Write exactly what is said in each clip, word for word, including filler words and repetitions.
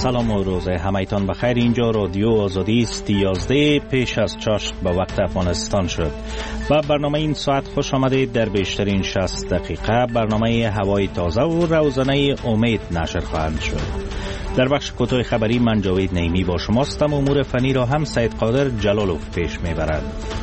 سلام و روز همایتان بخیر. اینجا رادیو آزادی است. یازده پیش از چاشت به وقت افغانستان شد و برنامه این ساعت خوش آمدید در بیشترین شصت دقیقه برنامه هوای تازه و روزانه امید نشر خواهند شد. در بخش کوتاه خبری من جاوید نعیمی با شماستم. امور فنی را هم سید قادر جلالوف پیش میبرد.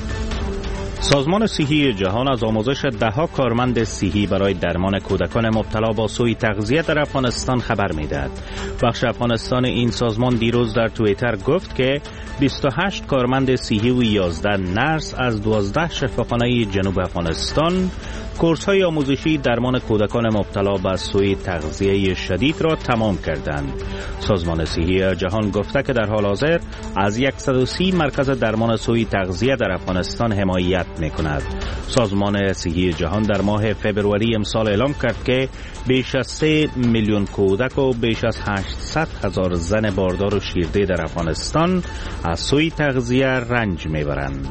سازمان صحی جهان از آموزش دهها کارمند صحی برای درمان کودکان مبتلا با سوء تغذیه در افغانستان خبر میدهد. بخش افغانستان این سازمان دیروز در توییتر گفت که بیست و هشت کارمند صحی و یازده نرس از دوازده شفاخانه جنوب افغانستان کورس‌های آموزشی درمان کودکان مبتلا به سوء تغذیه شدید را تمام کردند. سازمان صحی جهان گفته که در حال حاضر از صد و سی مرکز درمان سوء تغذیه در افغانستان حمایت می‌کند. سازمان صحی جهان در ماه فوریه امسال اعلام کرد که بیش از سه میلیون کودک و بیش از هشتصد هزار زن باردار و شیرده در افغانستان از سوء تغذیه رنج می‌برند.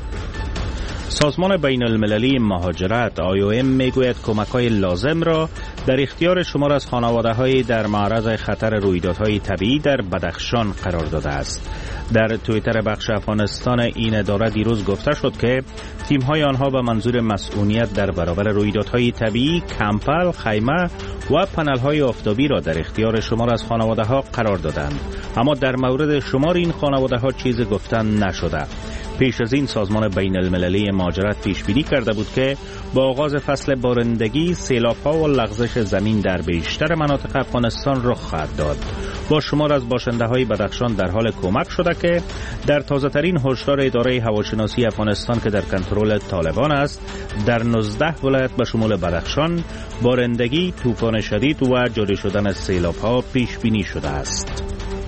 سازمان بین المللی مهاجرت آی او ام میگوید کمک‌های لازم را در اختیار شمار از خانواده‌های در معرض خطر رویدادهای طبیعی در بدخشان قرار داده است. در توییتر بخش افغانستان این اداره دیروز گفته شد که تیم‌های آنها به منظور مسئولیت در برابر رویدادهای طبیعی کمپل، خیمه و پنل‌های آفتابی را در اختیار شمار از خانواده‌ها قرار دادند، اما در مورد شمار این خانواده‌ها چیزی گفتن نشده. پیش از این سازمان بین المللی مهاجرت پیش بینی کرده بود که با آغاز فصل بارندگی سیلاب‌ها و لغزش زمین در بیشتر مناطق افغانستان رخ خواهد داد. با شمار از باشنده‌های بدخشان در حال کمک شده که در تازه‌ترین هشدار اداره هواشناسی افغانستان که در کنترل طالبان است، در نوزده ولایت به شمول بدخشان بارندگی، طوفان شدید و جاری شدن سیلاب‌ها پیش بینی شده است.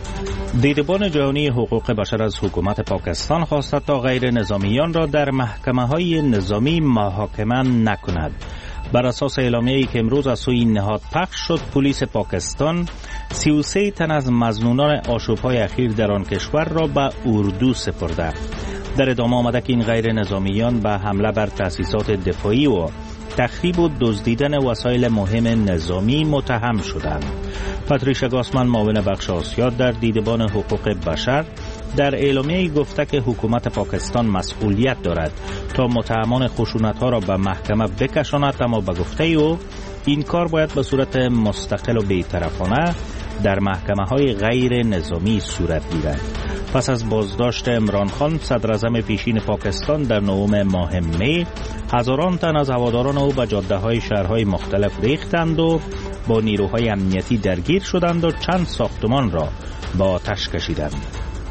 دیدبان جهانی حقوق بشر از حکومت پاکستان خواسته تا غیر نظامیان را در محکمه‌های نظامی محاکمه نکند. بر اساس اعلامیه‌ای که امروز از سوی نهاد پخش شد، پلیس پاکستان سی و سه تن از مظنونان آشوب‌های اخیر در آن کشور را به اردو سپرده. در ادامه آمده که این غیر نظامیان به حمله بر تأسیسات دفاعی و تخریب و دزدیدن وسایل مهم نظامی متهم شدند. پاتریشا گاسمن معاون بخش آسیا در دیدبان حقوق بشر در اعلامیه‌ای گفته که حکومت پاکستان مسئولیت دارد تا متهمان خشونت‌ها را به محکمه بکشاند، اما به گفته او این کار باید به صورت مستقل و بی‌طرفانه در محکمه‌های غیر نظامی صورت گیرد. پس از بازداشت عمران خان صدر اعظم پیشین پاکستان در نهم ماه می، هزاران تن از هواداران او به جاده‌های شهرهای مختلف ریختند و با نیروهای امنیتی درگیر شدند و چند ساختمان را با آتش کشیدند.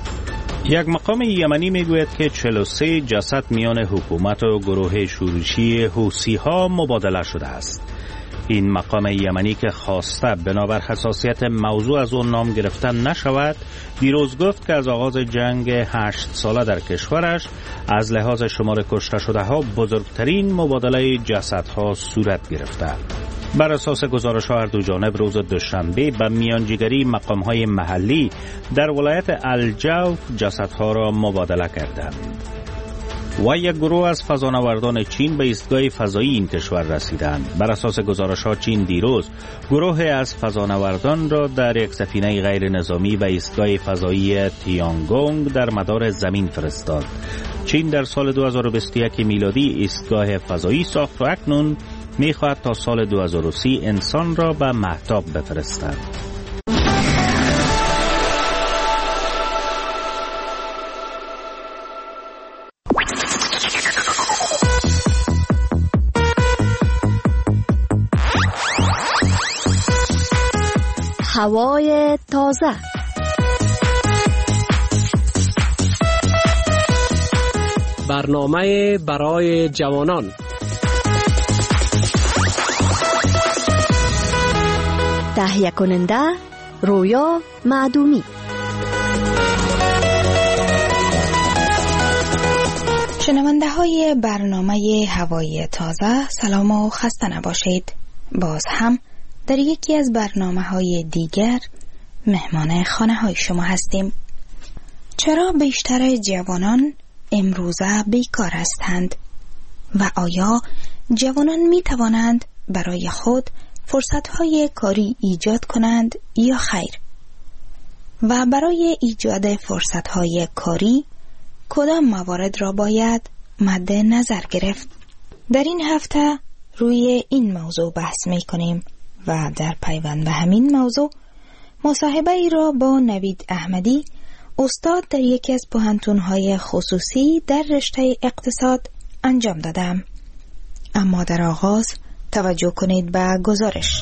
یک مقام یمنی میگوید که چهل و سه جسد میان حکومت و گروه شورشی حوثی‌ها مبادله شده است. این مقام یمنی که خواسته بنابر حساسیت موضوع از اون نام گرفتن نشود، دیروز گفت که از آغاز جنگ هشت ساله در کشورش از لحاظ شمار کشته شده ها بزرگترین مبادله جسدها صورت گرفته. بر اساس گزارش ها هر دو جانب روز دوشنبه به میانجیگری مقام های محلی در ولایت الجوف جسدها را مبادله کردند. و یک گروه از فضانوردان چین به ایستگاه فضایی این کشور رسیدند. بر اساس گزارش‌ها چین دیروز گروه از فضانوردان را در یک سفینه غیر نظامی به ایستگاه فضایی تیانگونگ در مدار زمین فرستاد. چین در سال دو هزار و بیست و یک میلادی ایستگاه فضایی ساخت و اکنون می‌خواهد تا سال دو هزار و سی انسان را به مهتاب بفرستد. هوای تازه. برنامه برای جوانان. تهیه کننده رویا معدومی. شنونده های برنامه هوای تازه، سلام و خسته نباشید. باز هم در یکی از برنامه های دیگر مهمان خانه های شما هستیم. چرا بیشتر جوانان امروزه بیکار هستند و آیا جوانان می توانند برای خود فرصت های کاری ایجاد کنند یا خیر؟ و برای ایجاد فرصت‌های کاری کدام موارد را باید مد نظر گرفت؟ در این هفته روی این موضوع بحث می کنیم و در پیوند به همین موضوع مصاحبه ای را با نوید احمدی، استاد در یکی از پوهنتون‌های خصوصی در رشته اقتصاد انجام دادم. اما در آغاز توجه کنید به گزارش.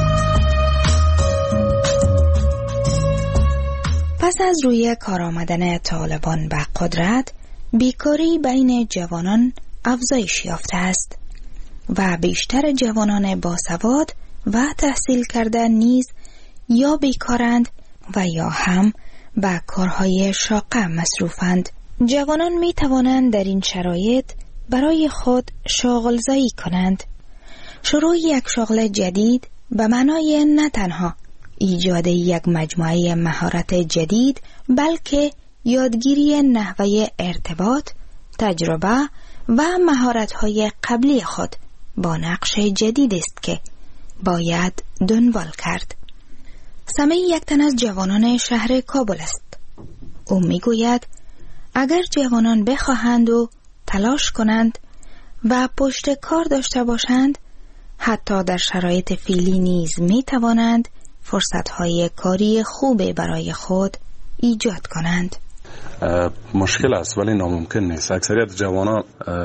پس از روی کار آمدن طالبان به قدرت، بیکاری بین جوانان افزایش یافته است و بیشتر جوانان باسواد و تحصیل کرده نیز یا بیکارند و یا هم به کارهای شاقه مصروفند. جوانان می توانند در این شرایط برای خود شاغل‌زایی کنند. شروع یک شغل جدید به معنای نه تنها ایجاد یک مجموعه مهارت جدید، بلکه یادگیری نحوه ارتباط، تجربه و مهارت‌های قبلی خود با نقش جدید است که باید دنبال کرد. سمی یک تن از جوانان شهر کابل است. او میگوید اگر جوانان بخواهند و تلاش کنند و پشت کار داشته باشند، حتی در شرایط فعلی نیز می توانند فرصت‌های کاری خوب برای خود ایجاد کنند. مشکل است ولی ناممکن نیست. اکثریت جوانان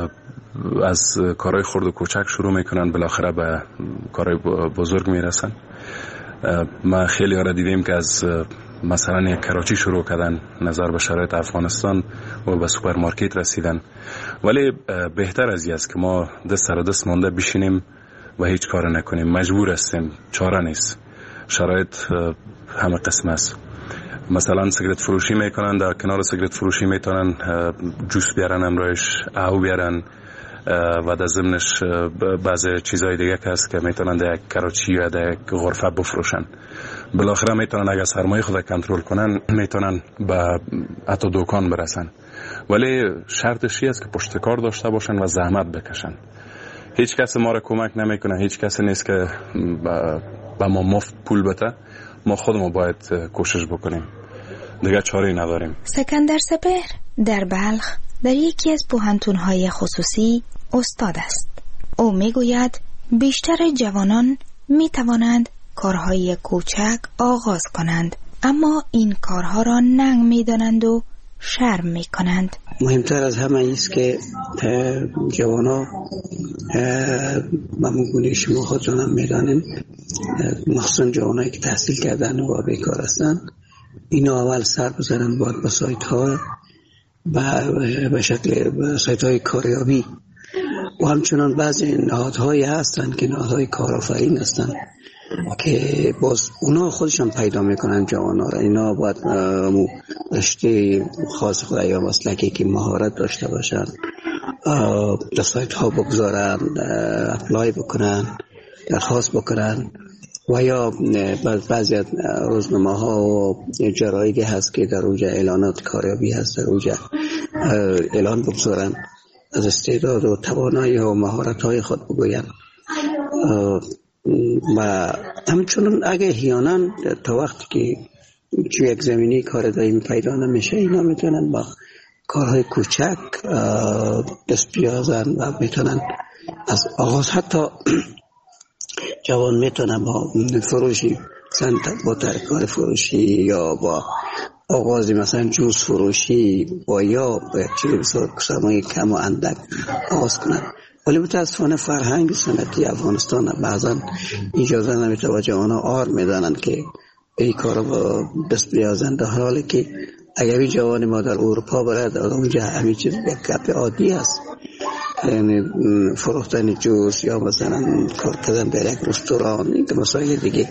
از کارهای خرد و کوچک شروع میکنن، بالاخره به کارهای بزرگ میرسن. ما خیلی ها را دیدیم که از مثلا یک کراچی شروع کردن، نظر به شرایط افغانستان و به سوپرمارکت رسیدن. ولی بهتر از این است که ما دست سر دست مانده بشینیم و هیچ کار نکنیم. مجبور هستیم، چاره نیست. شرایط همه قسم است. مثلا سیگرت فروشی میکنن، در کنار سیگرت فروشی میتونن جوس بیارن، امرایش او بیارن و در ضمنش بعضی چیزهای دیگه که هست که میتونن در یک کراچی یا در یک غرفه بفروشن. بالاخره میتونن اگر سرمایه خود کنترل کنن میتونن به حتی دکان برسن. ولی شرطش است که پشت کار داشته باشن و زحمت بکشن. هیچ کس ما را کمک نمیکنه، هیچ کس نیست که به ما مفت پول بده. ما خودمون باید کوشش بکنیم، دیگه چاره‌ای نداریم. سکندر سپهر در بلخ در یکی از پوهنتون‌های خصوصی استاد است. او میگوید بیشتر جوانان میتوانند کارهای کوچک آغاز کنند، اما این کارها را ننگ میدانند و شرم میکنند. مهمتر از همه ایست که جوانا ممکنه شما خودتون هم میدانین، مخصوصا جوانایی که تحصیل کردن و بیکار هستن، اینا اول سر بزنن باید با سایت ها به شکل سایت های کاریابی و همچنان بعضی نهادهایی هستن که نهادهای کارآفرین هستن که باز اونا خودشان پیدا میکنن جوانا را. اینا باید رشته خاص خود یا مسلکی که مهارت داشته باشن، در سایت ها بگذارن، اپلای بکنن، درخواست بکنن و یا بعضی از روزنامه ها و جرایدی هست که در اونجا اعلانات کاریابی هست، در اونجا اعلان بگذارن، از استعداد و توانایی و مهارت های خود بگوین. و همچنان اگه احیانا تا وقتی که توی یک زمینی کار دائمی پیدا نمیشه، اینا میتونن با کارهای کوچک دست بیازن و میتونن از آغاز، حتی جوان میتونن با فروشی مثلا با ترکار فروشی یا با آغازی مثلا جوز فروشی با یا با چیز سرمایه کم و اندک آغاز کنن. ولی متاسفانه فرهنگ سنتی افغانستان بعضا اجازه نمیده و جوانا آر میدانند که این کار با دست بیازند، در حالی که اگر جوان ما در اروپا برد اونجا همین چیز یک گپ عادی است، یعنی فروختن جوس یا مثلا کار کردن در یک رستوران، این مسائل دیگه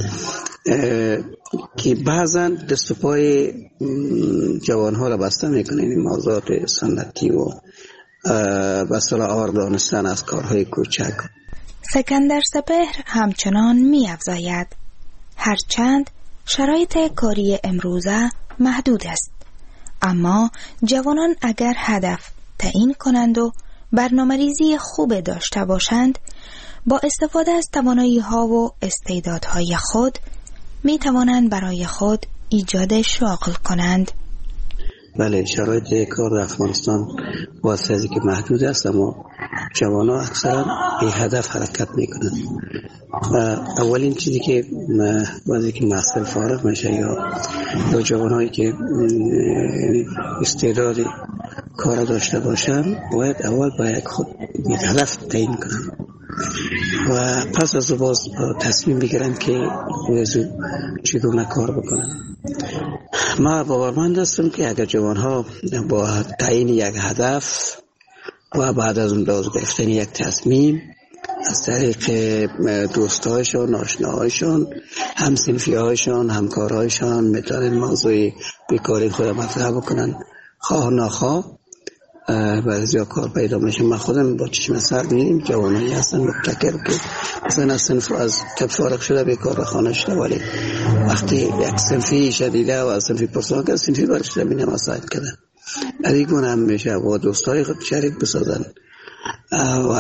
که بعضا دست و پای جوان ها را بسته میکنه. این موضوعات سنتی و بسیار آور دانستن از کارهای کوچک. سکندر سپهر همچنان می افزاید هرچند شرایط کاری امروزه محدود است، اما جوانان اگر هدف تعیین کنند و برنامه‌ریزی خوب داشته باشند، با استفاده از توانایی ها و استعدادهای خود می توانند برای خود ایجاد شغل کنند. بله، شرایط کار در افغانستان واسه از که محدود است، اما جوان ها اکثرا به هدف حرکت میکنند. اولین چیزی که وقتی که محصل فارغ میشه یا دو جوان هایی که استعداد کار داشته باشن باید اول باید خود هدف تعیین کنن و پس از باز تصمیم بگیرن که وزو چگونه کار بکنن. ما باورمند هستم که اگر جوان ها با تعیین یک هدف و بعد از اون باز گرفتن یک تصمیم از طریق دوستایشان، آشناهایشان، همسنفیهایشان، همکارهایشان میتونن موضوع بیکاری خود مطرح بکنن، خواه ناخواه بعضی کار پیدا میشه. من خودم با چشم سر می‌بینم جوانایی هستن مبتکر که مثلا از صنف از طب فارغ شده بیکار خانه شده، ولی وقتی یک صنفی شدیده و از صنفی پرسان که صنفی برش شده بینم مساعد کردن علی گونه هم میشه و دوستای خود شریک بسازن و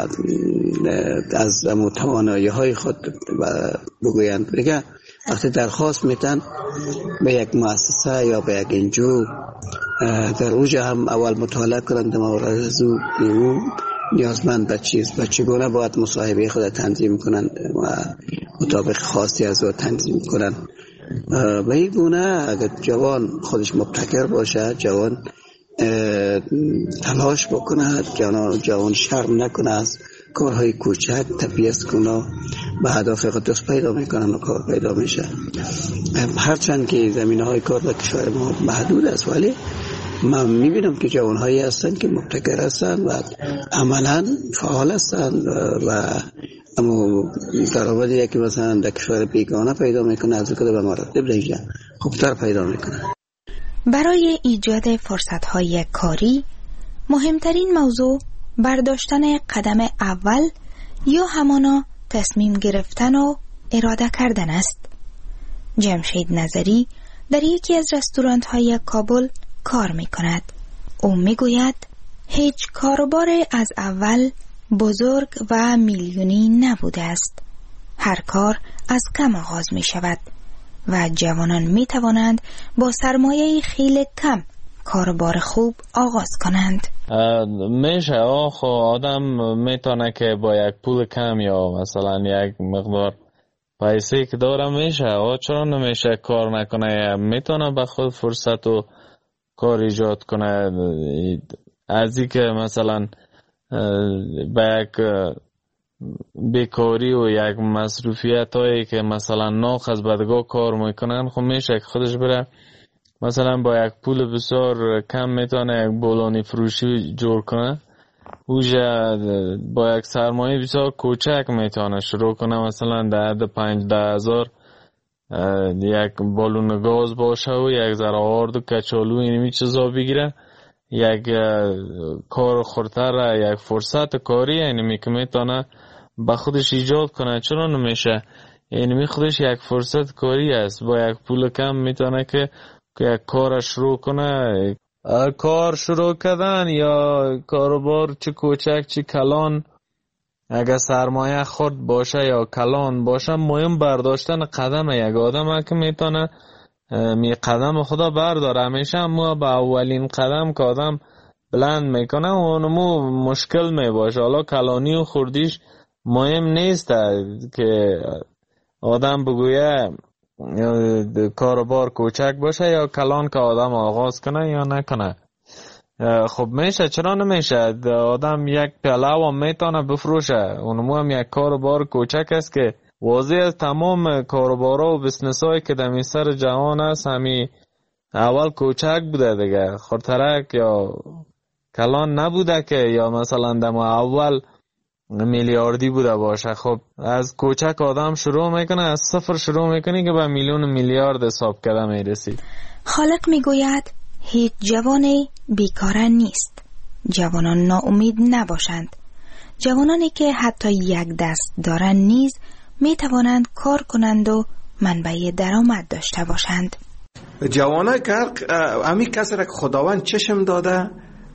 از توانایی های خود بگویند. دیگه وقتی درخواست میتن به یک مؤسسه یا به یک انجو در اوجه هم اول مطالعه کنند مورد از او نیازمند به چیز و چگونه باید مصاحبه خود تنظیم کنند و مطابق خاصی از او تنظیم کنند. به این گونه اگر جوان خودش مبتکر باشه، جوان تلاش بکنه، جوان شرم نکنه، از کارهای کوچک تبعیض کنه، به هدف خود دست پیدا میکنن و کار پیدا میشه. هرچند که زمینه های کار در کشور ما محدود است، ولی من میبینم که جوان هایی هستن که مبتکر هستن و عملا فعال هستن و اما درآمدی که مثلا در کشور بیگانه پیدا میکنه از کده به مراتب دیگه خوبتر پیدا میکنه. برای ایجاد فرصت‌های کاری مهمترین موضوع برداشتن قدم اول یا همانا تصمیم گرفتن و اراده کردن است. جمشید نظری در یکی از رستوران‌های کابل کار می‌کند. او می‌گوید هیچ کاروبار از اول بزرگ و میلیونی نبوده است. هر کار از کم آغاز می‌شود و جوانان می‌توانند با سرمایه خیلی کم کاروبار خوب آغاز کنند. میشه آخو آدم میتونه که با یک پول کم یا مثلا یک مقدار پیسه که داره میشه آه چرا نمیشه کار نکنه، میتونه به خود فرصت و کار ایجاد کنه. از این که مثلا به یک بیکاری و یک مصروفیت هایی که مثلا ناخذ بدگاه کار میکنن، خب میشه که خودش بره مثلا با یک پول بسیار کم میتونه یک بولانی فروشی جور کنه، اوجه با یک سرمایه بسیار کوچک میتونه شروع کنه، مثلا در حد پنج ده هزار یک بالون گاز باشه و یک ذره آرد و کچالو اینمی چیزا بگیره، یک کار خورتر، یک فرصت کاری اینمی که میتونه با خودش ایجاد کنه. چرا نمیشه؟ اینمی خودش یک فرصت کاری است، با یک پول کم میتونه که یک کار شروع کنه. کار شروع کردن یا کاروبار چه کوچک چه کلان، اگر سرمایه خرد باشه یا کلان باشه، مهم برداشتن قدم یک آدم که میتونه می قدم خدا برداره. همیشه ما با اولین قدم که آدم بلند میکنه اونمو مشکل میباشه. حالا کلانی و خردیش مهم نیست که آدم بگویه کاروبار کوچک باشه یا کلان که آدم آغاز کنه یا نکنه. خب میشه، چرا نمیشه؟ آدم یک پیاله و میتونه بفروشه، اونمو هم یک کاروبار کوچک است که واضح از تمام کاروبارا و بسنس هایی که در سر جهان است همی اول کوچک بوده دیگه، خورترک یا کلان نبوده که یا مثلا در اول میلیاردی بوده باشه. خب از کوچک آدم شروع میکنه، از صفر شروع میکنه که به میلیون میلیارد حساب کرده میرسی. خالق میگوید هیچ جوانی بیکار نیست. جوانان ناامید نباشند. جوانانی که حتی یک دست دارند نیز میتوانند کار کنند و منبع درآمد داشته باشند. جوانای که همی کسی را که خداوند چشم داده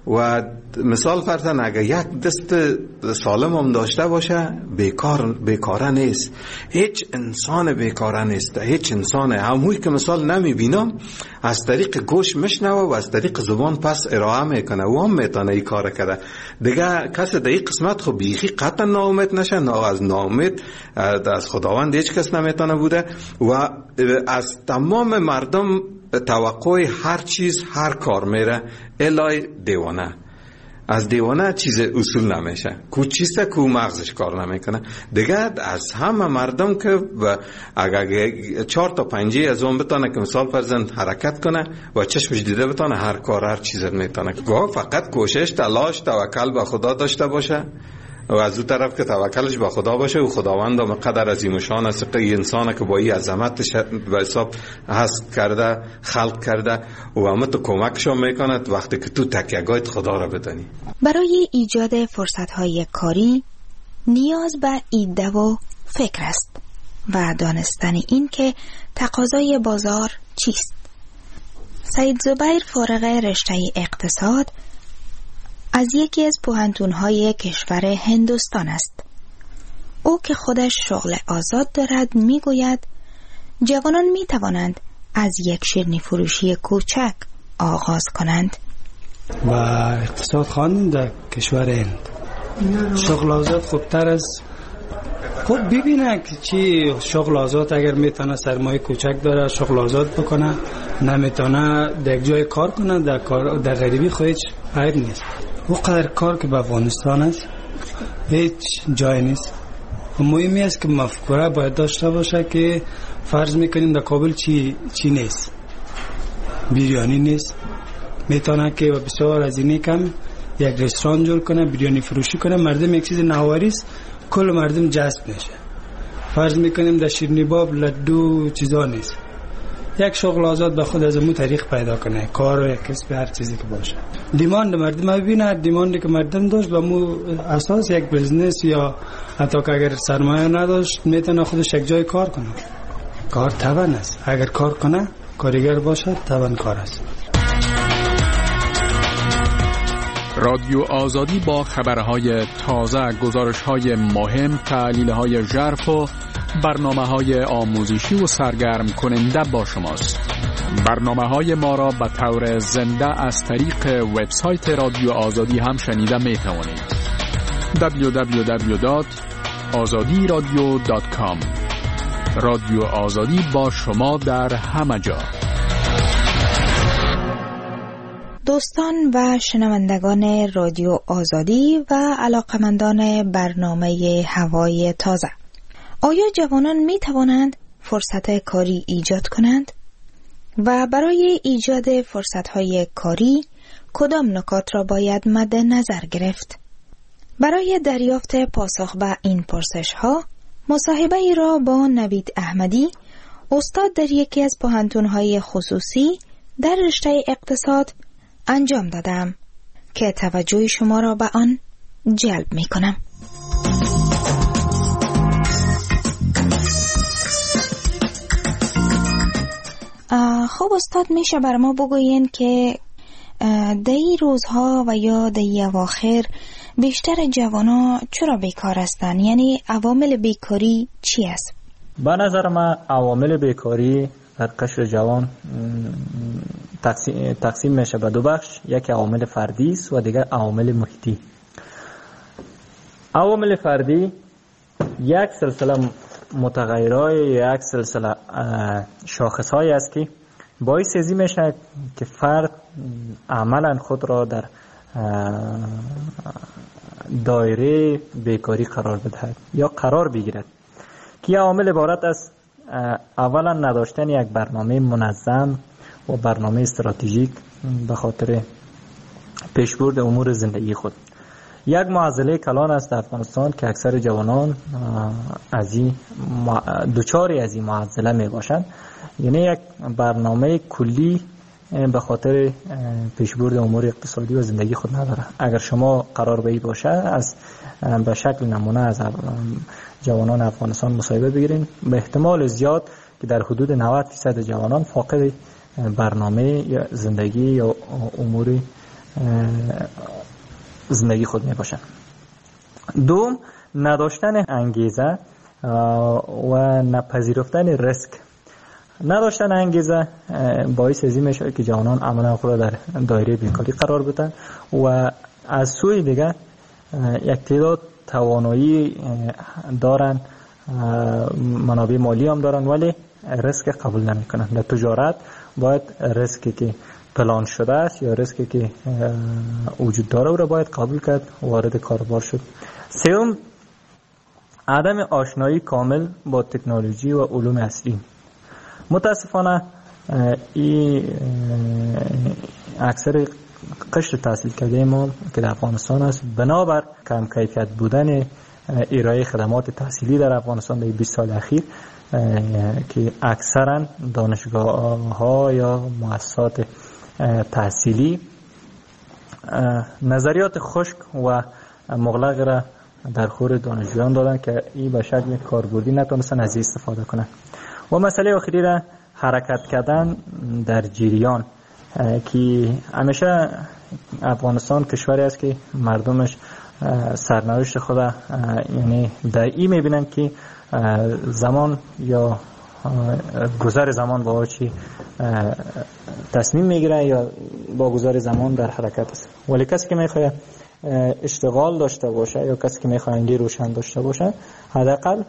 و مثال فرضاً اگر یک دست سالم هم داشته باشه بیکار بیکاره نیست. هیچ انسان بیکاره نیست. هیچ انسان هموی که مثال نمیبینم از طریق گوش میشنوه و از طریق زبان پس ارائه میکنه و هم میتونه این کار کرده. دیگه کسی در این قسمت خب بیخی قطعا ناامید نشه. نه از ناامید از خداوند هیچ کس نمیتونه بوده و از تمام مردم توقع هر چیز هر کار میره الای دیوانه. از دیوانه چیز اصول نمیشه. کو چیسته کو مغزش کار نمیکنه. دیگه از همه مردم که اگر چهار تا پنجه از اون بتانه که مثال فرزند حرکت کنه و چشمش دیده بتانه هر کار هر چیز میتونه. گاه فقط کوشش تلاش توکل به خدا داشته باشه و از اون طرف که توکلش به خدا باشه و خداوند هم قدر عظیم شان است که انسان که با این عظمتش به حساب هست کرده خلق کرده و همه تو کمکشون میکنه وقتی که تو تکیهگاهت خدا را بدانی. برای ایجاد فرصت‌های کاری نیاز به ایده و فکر است و دانستن این که تقاضای بازار چیست. سید زبیر فارغ رشته اقتصاد از یکی از پوهنتون‌های کشور هندوستان است. او که خودش شغل آزاد دارد میگوید جوانان می توانند از یک شیرینی فروشی کوچک آغاز کنند. و اقتصاد خواندم در کشور هند. شغل آزاد خوبتر از خب ببینه که چی شغل آزاد اگر میتونه سرمایه کوچک داره شغل آزاد بکنه، نمیتونه در جای کار کنه در کار در غریبی خودش عیب نیست. او قدر کار که به افغانستان است هیچ جای نیست. مهمی است که مفکوره باید داشته باشه که فرض میکنیم در کابل چی چی نیست، بریانی نیست، میتونه که بسیار از اینی کم یک رستوران جور کنه بریانی فروشی کنه، مردم یک چیز نواری است کل مردم جذب میشه. فرض میکنیم در شیرینی باب لدو چیزا نیست، یک شغل آزاد به خود از امو طریق پیدا کنه، کار و یک کسب هر چیزی که باشه. دیماند مردم ببینه، دیماندی که مردم داشت به امو اساس یک بزنس یا حتی که اگر سرمایه نداشت میتونه خودش یک جای کار کنه. کار توان است، اگر کار کنه کارگر باشه توان کار است. رادیو آزادی با خبرهای تازه، گزارش‌های مهم، تحلیل‌های ژرف و برنامه‌های آموزشی و سرگرم کننده با شماست. برنامه‌های ما را به طور زنده از طریق وبسایت رادیو آزادی هم شنیده می‌توانید. دبلیو دبلیو دبلیو دات آزادی رادیو دات کام. رادیو آزادی با شما در همه جا. دوستان و شنوندگان رادیو آزادی و علاقمندان برنامه هوای تازه، آیا جوانان می توانند فرصت کاری ایجاد کنند؟ و برای ایجاد فرصت‌های کاری کدام نکات را باید مد نظر گرفت؟ برای دریافت پاسخ به این پرسش‌ها مصاحبه ای را با نوید احمدی، استاد در یکی از پوهنتون‌های خصوصی در رشته اقتصاد انجام دادم که توجه شما را به آن جلب می کنم. خب استاد، میشه بر ما بگوین که در این روزها و یا در این اواخر بیشتر جوانا چرا بیکار هستند؟ یعنی عوامل بیکاری چی است؟ به نظر من عوامل بیکاری در قشر جوان تقسیم, تقسیم میشه به دو بخش، یک عوامل فردی است و دیگر عوامل محیطی. عوامل فردی یک سلسله متغیرهای یک سلسله شاخصهایی است که باعث ازی میشه که فرد عملا خود را در دایره بیکاری قرار بدهد یا قرار بگیرد، که عوامل عبارت است اولا نداشتن یک برنامه منظم و برنامه استراتژیک به خاطر پیشبرد امور زندگی خود. یک معضله کلان است در افغانستان که اکثر جوانان از این دوچاری از این معضله می باشند، یعنی یک برنامه کلی به خاطر پیشبرد امور اقتصادی و زندگی خود نداره. اگر شما قرار به این باشه از به شکل نمونه از جوانان افغانستان مصاحبه بگیرین، به احتمال زیاد که در حدود نود درصد جوانان فاقد برنامه یا زندگی یا امور زندگی خود می باشند. دوم، نداشتن انگیزه و نپذیرفتن ریسک. نداشتن انگیزه باعث ازی میشه که جوانان عملا خود در دایره بیکاری قرار بدن و از سوی دیگه یک تعداد توانایی دارن، منابع مالی هم دارن ولی ریسک قبول نمی کنن. در تجارت باید ریسکی که پلان شده است یا ریسکی که وجود داره او را باید قبول کرد، وارد کاروبار شد. سوم، عدم آشنایی کامل با تکنولوژی و علوم اصلی. متاسفانه این اکثر قشر تحصیل کرده ما که در افغانستان است بنابر کم کیفیت بودن ارائه خدمات تحصیلی در افغانستان در بیست سال اخیر که اکثرا دانشگاه ها یا مؤسسات تحصیلی نظریات خشک و مغلق را در خور دانشجویان دادن که این به شکل کاربردی نتونستن از این استفاده کنن. و مسئله آخری را حرکت کردن در جریان که همیشه افغانستان کشوری است که مردمش سرنوشت خود یعنی در این میبینن که زمان یا گذر زمان با چی تصمیم میگیره یا با گذر زمان در حرکت است. ولی کسی که میخواد اشتغال داشته باشه یا کسی که میخواد انگیز روشن داشته باشه حداقل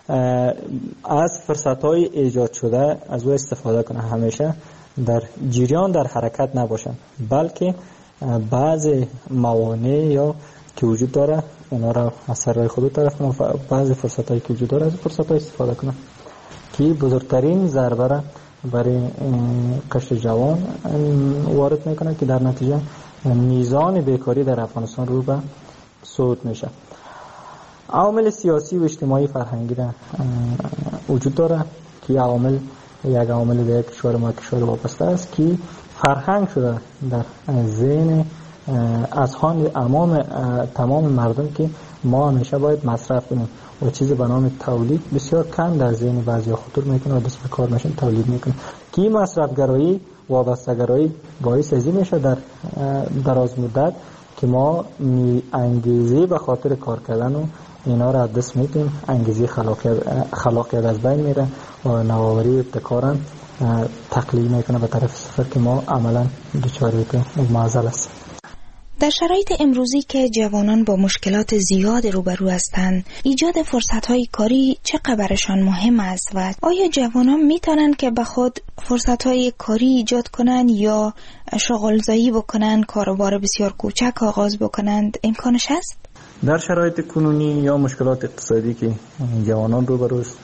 از فرصت‌های ایجاد شده از او استفاده کنه، همیشه در جریان در حرکت نباشن بلکه بعض موانع یا که وجود داره اونا را از سر خود طرف کنه، بعض فرصت‌هایی که وجود داره از فرصت‌ها استفاده کنه که بزرگترین ضربه را برای قشر جوان وارد میکنه که در نتیجه میزان بیکاری در افغانستان رو به صعود میشه. عوامل سیاسی و اجتماعی فرهنگی را وجود داره که عوامل یک عامل دیگر کشور ما کشور وابسته است که فرهنگ شده در ذهن اذهان امام تمام مردم که ما همیشه باید مصرف کنیم و چیزی به نام تولید بسیار کم در ذهن بعضیا خطور میکنه و دست به کار میشن تولید میکنه که مصرفگرایی وابستگرایی باعث ازی میشه در دراز مدت که ما انگیزه به خاطر کار کردن و اینا را دست میدیم، انگیزه خلاقیت خلاقیت از بین میره و نوآوری ابتکارا تقلیل میکنه به طرف صفر که ما عملا دچار معضل است. در شرایط امروزی که جوانان با مشکلات زیاد روبرو هستند، ایجاد فرصت‌های کاری چقدر برشان مهم است و آیا جوانان میتونن که به خود فرصت‌های کاری ایجاد کنند یا شغل‌زایی بکنند، کاروبار بسیار کوچک آغاز بکنند؟ امکانش هست؟ در شرایط کنونی یا مشکلات اقتصادی که جوانان روبرو است،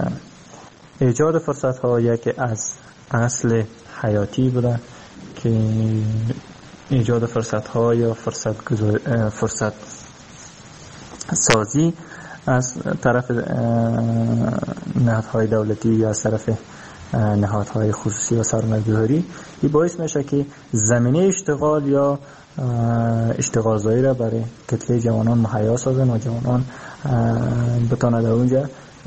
ایجاد فرصت‌ها یکی از اصل حیاتی بوده که ایجاد فرصت‌ها یا فرصت فرصت سازی از طرف نهادهای دولتی یا از طرف نهادهای خصوصی و سرمایه‌گذاری این باعث میشه که زمینه اشتغال یا اشتغال زایی را برای کتله جوانان مهیا سازن و جوانان بتوانند در اونجا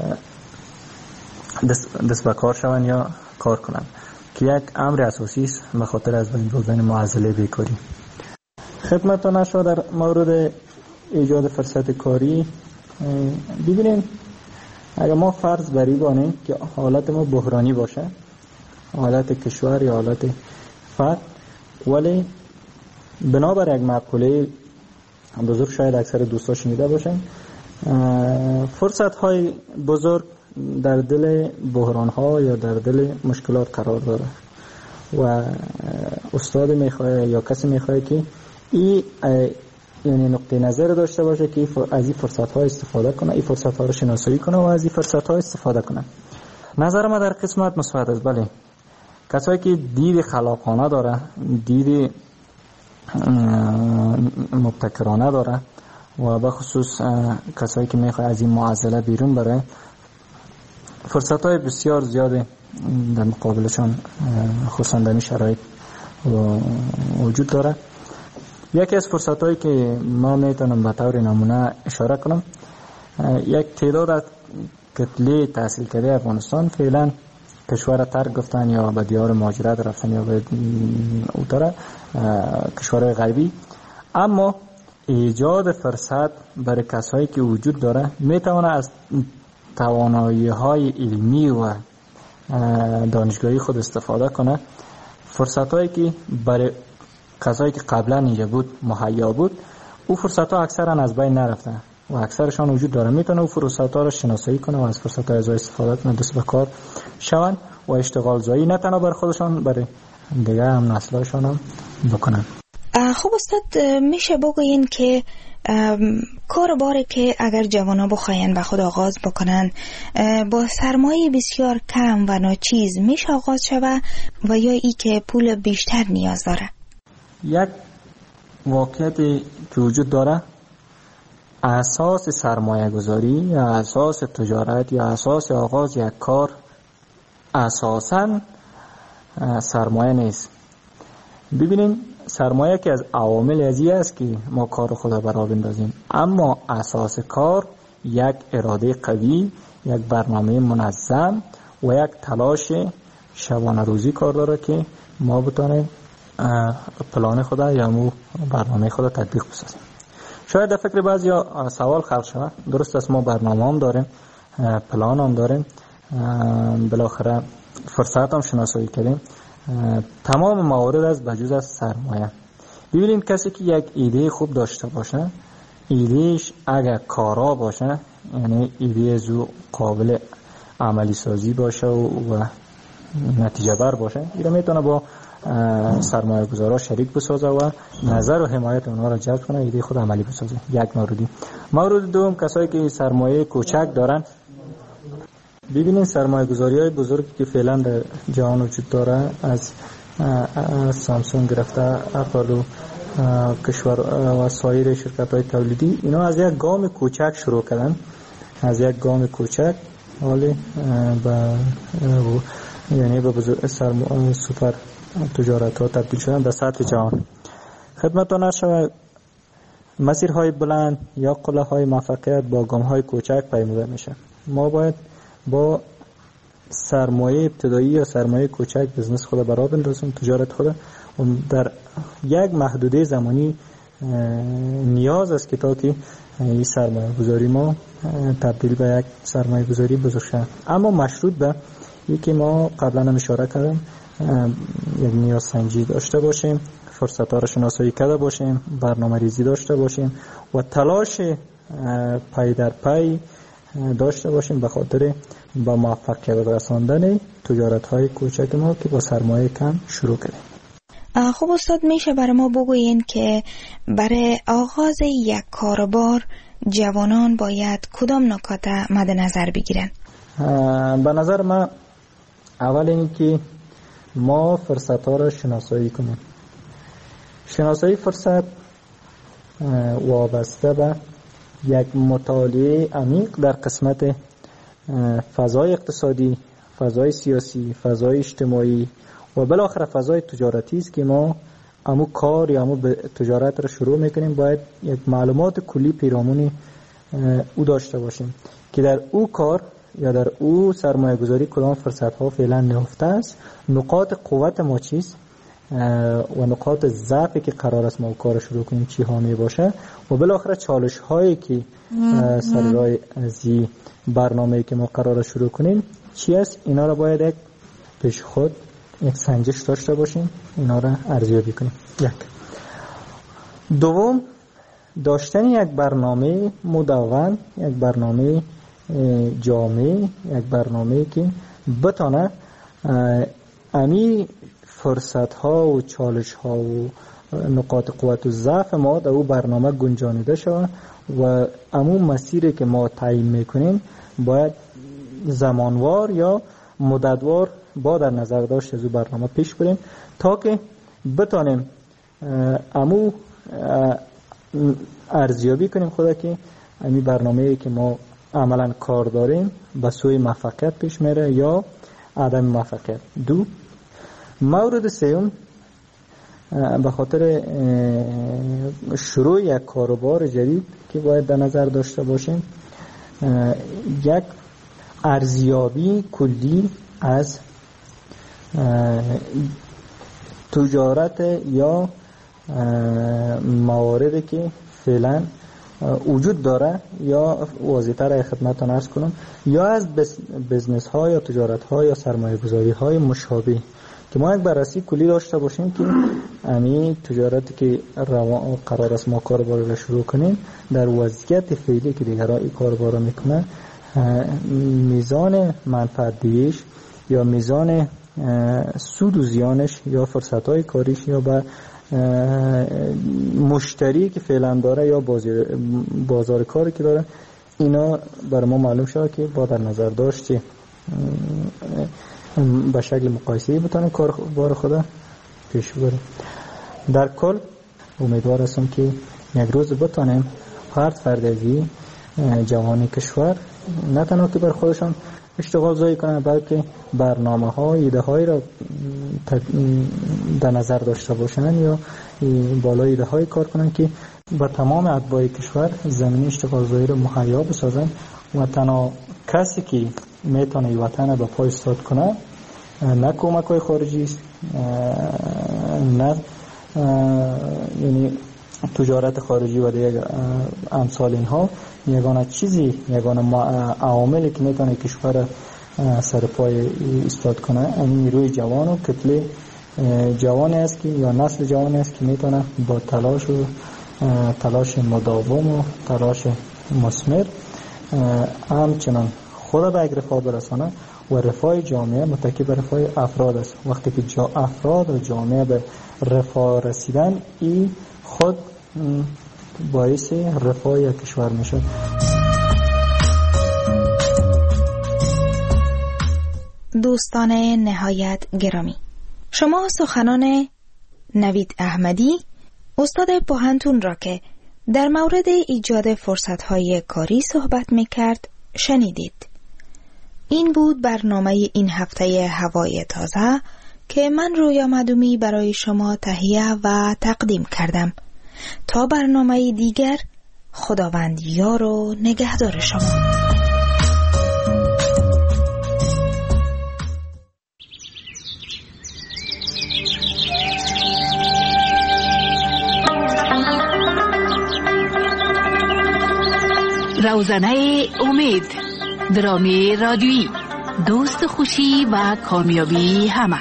دست, دست به کار شوند یا کار کنند که یک امر اساسی است به خاطر از بین بردن معضله بیکاری. خدمتتان شد در مورد ایجاد فرصت کاری. ببینید اگر ما فرض بری بانیم که حالت ما بحرانی باشه، حالت کشور یا حالت فرد، ولی بنابر یک مقوله بزرگ شاید اکثر دوستا شنیده باشن، فرصت های بزرگ در دل بحران ها یا در دل مشکلات قرار داره و استاد میخواه یا کسی میخواه که این یعنی نقطه نظر داشته باشه که از این فرصت ها استفاده کنه، این فرصت ها رو شناسایی کنه و از این فرصت ها استفاده کنه. نظر ما در قسمت مثبت است. بله، کسایی که دید خلاقانه داره، دید مبتکرانه داره و به خصوص کسایی که میخواه از این معضله بیرون بره، فرصت های بسیار زیاده در مقابلشان خصوصا در این شرایط وجود داره. یکی از فرصت هایی که ما میتونم به طور نمونه اشاره کنم، یک تعداد از کتله تحصیل کرده افغانستان فعلا کشور ترک گفتن یا به دیار مهاجرت رفتن یا به اوتره کشورهای غربی. اما ایجاد فرصت برای کسایی که وجود داره میتونه از توانایی های علمی و دانشگاهی خود استفاده کنه. فرصت هایی که برای کسایی که قبلا اینجا بود مهیا بود، او فرصت ها اکثرا از بین نرفته و اکثرشان وجود داره. میتونه او فرصت ها رو شناسایی کنه و از فرصت های ازای استفاده کنه، دست به کار شون و اشتغال زایی نه تنها بر خودشان، برای دیگه هم نسلاشان هم بکنن. خب استاد، میشه بگوین که کار باره که اگر جوانا بخواین به خود آغاز بکنن با سرمایه بسیار کم و ناچیز میشه آغاز شود و یا ای که پول بیشتر نیاز داره؟ یک واقعیتی که وجود داره، اساس سرمایه گذاری یا اساس تجارت یا اساس آغاز یک کار اساساً سرمایه نیست. ببینین سرمایه که از عوامل ازی است که ما کار خدا برا بندازیم، اما اساس کار یک اراده قوی، یک برنامه منظم و یک تلاش شبانه روزی کار داره که ما بتونیم پلان خدا یا مو برنامه خدا تطبیق بسازیم. شاید در فکر بعضی سوال خلق شود، درست است ما برنامه هم داریم، پلان هم داریم، بالاخره فرصت هم شناسایی کردیم، تمام موارد از بجز از سرمایه. ببینید کسی که یک ایده خوب داشته باشه، ایدهش اگر کارا باشه، یعنی ایده زو قابل عملی سازی باشه و, و نتیجه بر باشه، ایده میتونه با سرمایه گذارا شریک بسازه و نظر و حمایت اونها را جلب کنه، ایده خود عملی بسازه. یک موردی. مورد دوم، کسایی که سرمایه کوچک دارن، ببینید سرمایه گذاری های بزرگی که فعلا در جهان وجود داره، از, از سامسونگ گرفته اپل و کشور و سایر شرکت های تولیدی، اینا از یک گام کوچک شروع کردن، از یک گام کوچک حالی با یعنی به بزرگ سرمایه سوپر تجارت ها تبدیل شدن به سطح جهان. خدمتتون عرض شود مسیرهای بلند یا قله های موفقیت با گام های کوچک پیموده میشه. ما باید با سرمایه ابتدایی یا سرمایه کوچک بزنس خود برا بندازیم، تجارت خود در یک محدوده زمانی نیاز است که تا که این سرمایه گذاری ما تبدیل به یک سرمایه گذاری بزرگ شد. اما مشروط به یکی ما قبلا هم اشاره کردم، یک نیاز سنجی داشته باشیم، فرصت ها را شناسایی کرده باشیم، برنامه ریزی داشته باشیم و تلاش پای در پای داشته باشیم به خاطر با موفقیت رساندن تجارت های کوچک ما که با سرمایه کم شروع کردیم. خب استاد، میشه برای ما بگوین که برای آغاز یک کاروبار جوانان باید کدام نکات مد نظر بگیرن؟ به نظر من اول این که ما فرصت ها را شناسایی کنیم. شناسایی فرصت وابسته به یک مطالعه عمیق در قسمت فضای اقتصادی، فضای سیاسی، فضای اجتماعی و بالاخره فضای تجارتی است که ما امو کار یا امو تجارت را شروع میکنیم. باید یک معلومات کلی پیرامون او داشته باشیم که در او کار یا در او سرمایه گذاری کدام فرصت ها فعلا نهفته است، نقاط قوت ما چیست و نقاط ضعفی که قرار است ما کار شروع کنیم چی ها می باشه و بالاخره چالش هایی که سر راه از این برنامه‌ای که ما قرار شروع کنیم چی است. اینا را باید یک پیش خود یک سنجش داشته باشیم، اینا را ارزیابی کنیم. یک دوم، داشتن یک برنامه مدون، یک برنامه جامع، یک برنامه که بتونه امی فرصت ها و چالش ها و نقاط قوت و ضعف ما در او برنامه گنجانیده شود و امون مسیری که ما تعیین میکنیم باید زمانوار یا مدتوار با در نظر داشت از او برنامه پیش بریم تا که بتانیم امو ارزیابی کنیم خدا که امی برنامه‌ای که ما عملا کار داریم به سوی موفقیت پیش میره یا عدم موفقیت. دو، مورد سوم، به خاطر شروع یک کاروبار جدید که باید در نظر داشته باشیم یک ارزیابی کلی از تجارت یا مواردی که فعلا وجود داره یا واضح‌تر را خدمتتان عرض کنم، یا از بزنس ها یا تجارت ها یا سرمایه گذاری های مشابه که ما یک بررسی کلی داشته باشیم که همین تجارتی که قرار است ما کاربار را شروع کنیم در وضعیت فعلی که دیگرها این کاربار را میکنن میزان منفعت دیش یا میزان سود و زیانش یا فرصت های کاریش یا با مشتری که فعلا داره یا بازار, بازار کاری که داره، اینا بر ما معلوم شد که با در نظر داشت که به شکل مقایسه‌ای بتونه کاربار خدا پیش بره. در کل امیدوار هستم که یک روز بتونیم فرد فردگی جوانی کشور نه تنها که بر خودشان اشتغال زایی کنند، بلکه برنامه ها ایده هایی را در نظر داشته باشند یا بالای ایده های کار کنند که با تمام اتباع کشور زمینه اشتغال زایی را مهیا بسازند و تنها کسی که میتونه ای وطن به پای ایستاد کنه نه کمک های خارجی است، نه یعنی تجارت خارجی و دیگر امثال اینها، یگانه چیزی یگانه عواملی که میتونه کشور سر پای ایستاد کنه این نیروی جوان و کتله جوانی است که یا نسل جوانی است که میتونه با تلاش و تلاش مداوم و تلاش مثمر همچنان خود به یک رفاه برسانه و رفاه جامعه متکی به رفاه افراد است. وقتی که جا افراد و جامعه به رفاه رسیدن این خود باعث رفاه یک کشور میشه. دوستان نهایت گرامی، شما سخنان نوید احمدی استاد پوهنتون را که در مورد ایجاد فرصت‌های کاری صحبت می‌کرد شنیدید. این بود برنامه این هفته هوای تازه که من رویا مدومی برای شما تهیه و تقدیم کردم. تا برنامه دیگر، خداوند یار و نگهدار شما. روزنه امید، درامی رادیویی، دوست خوشی و کامیابی همه.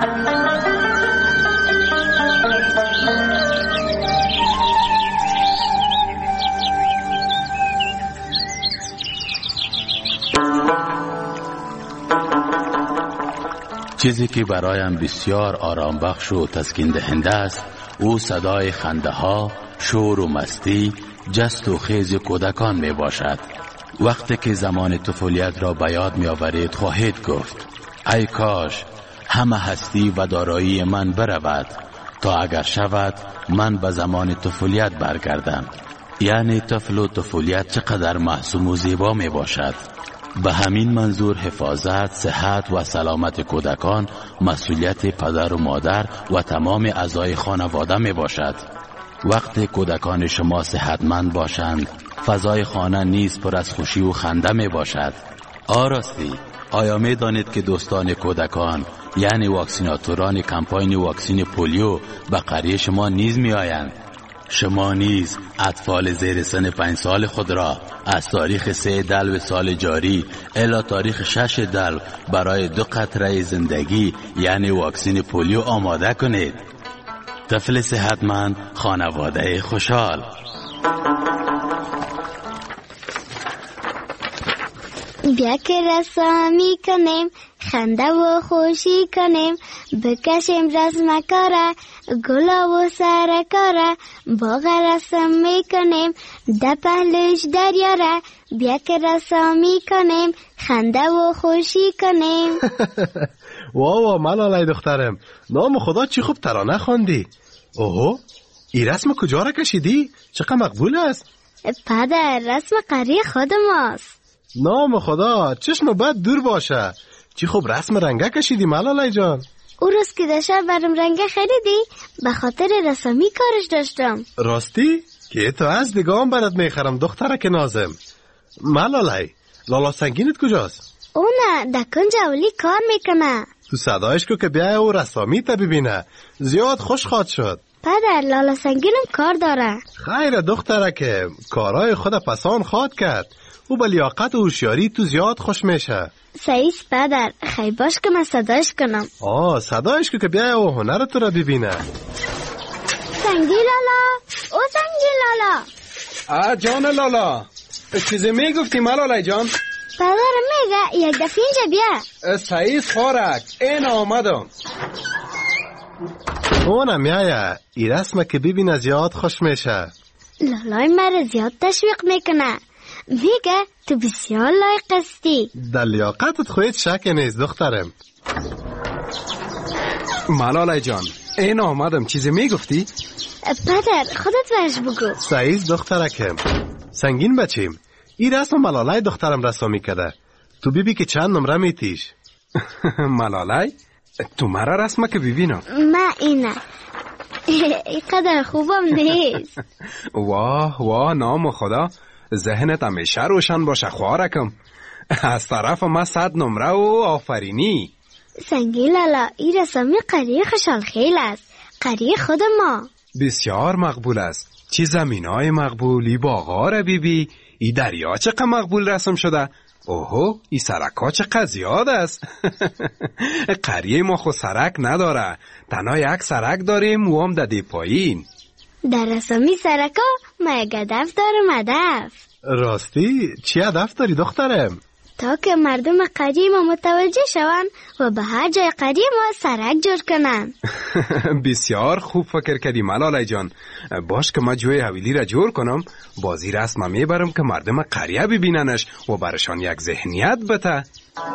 چیزی که برایم بسیار آرام بخش و تسکین دهنده است او صدای خنده ها، شور و مستی، جست و خیز کودکان می باشد. وقتی که زمان طفولیت را به یاد می آورید خواهید گفت ای کاش همه هستی و دارایی من برود تا اگر شود من به زمان طفولیت برگردم. یعنی طفل و طفولیت چقدر معصوم و زیبا می باشد. به همین منظور حفاظت، صحت و سلامت کودکان مسئولیت پدر و مادر و تمام اعضای خانواده می باشد. وقتی کودکان شما صحتمند باشند فضای خانه نیز پر از خوشی و خنده می باشد. آراستی آیا می دانید که دوستان کودکان یعنی واکسیناتوران کمپاین واکسین پولیو به قریه شما نیز می آیند؟ شما نیز اطفال زیر سن پنج سال خود را از تاریخ سه دلو سال جاری الی تاریخ شش دلو برای دو قطره زندگی یعنی واکسین پولیو آماده کنید. طفل صحتمند، خانواده خوشحال. بیا که رسامی کنیم، خنده و خوشی کنیم، بکشیم رسم کاره، گلا و سر کاره، باغ رسم میکنیم، ده پهلوش دریاره. بیا که رسامی کنیم، خنده و خوشی کنیم. واو واو ملالای دخترم، نام خدا چی خوب ترانه خواندی. اوهو، این رسم کجا را کشیدی؟ چقدر مقبول است. پدر، رسم قریه خود ماست. نام خدا، چشم بد دور باشه. چی خوب رسم رنگه کشیدی ملالای جان. او روز که داشته برم رنگه خریدی به خاطر رسمی کارش داشتم. راستی؟ که تو از دیگه برات میخرم دخترک نازم. ملالای، لالا سنگینت کجاست؟ او نه، دکن جولی کار میکنه. تو صدایش کو که بیای او رسامی تا ببینه، زیاد خوش خواد شد. پدر لالا سنگینم کار داره. خیر دختره که کارهای خود پسان خواد کرد، او با لیاقت و هوشیاری تو زیاد خوش میشه. سعیس پدر، خیلی باش که من صدایش کنم. آه صدایش کو که بیای او هنر تو را ببینه. سنگی لالا، او سنگی لالا. آه جان لالا، چیزی میگفتی ملالای جان؟ پدر میگه یک دفعه اینجا بیا. سعیس خارک، این آمدم. اونم میایه، ای رسمه که ببینه زیاد خوش میشه. لالای مرا زیاد تشویق میکنه، میگه تو بسیار لایق هستی. در لیاقتت خودت شک نیست دخترم. ملالای جان، این آمدم، چیزی میگفتی؟ پدر خودت برش بگو. سعیز دخترکم، سنگین بچیم، این رسم ملالای دخترم رسامی کرده، تو بیبی که چند نمره میتیش. ملالای؟ تو مرا رسمه که ببینم. ما اینه اینقدر خوبم نیست. واه واه نام خدا، ذهنت همیشه روشن باشه خوارکم. از طرف ما صد نمره و آفرینی. سنگی لالا، این رسامی قریه خوشحال خیل است، قریه خود ما. بسیار مقبول است. چی زمینای مقبولی باغا را بیبی، ای دریا چقدر مقبول رسم شده. اوهو، ای سرکا چقدر زیاد است. قریه ما خود سرک نداره، تنها یک سرک داریم و هم دادی پایین. در رسامی سرکا ما یک هدف دارم. هدف راستی؟ چی هدف داری دخترم؟ تا که مردم قریه ما متوجه شون و به هر جای قریه ما سرک جور کنن. بسیار خوب فکر کردی ملالای جان. باش که ما جوی حویلی را جور کنم، بازی رسم میبرم که مردم قریه ببیننش و برشان یک ذهنیت بده.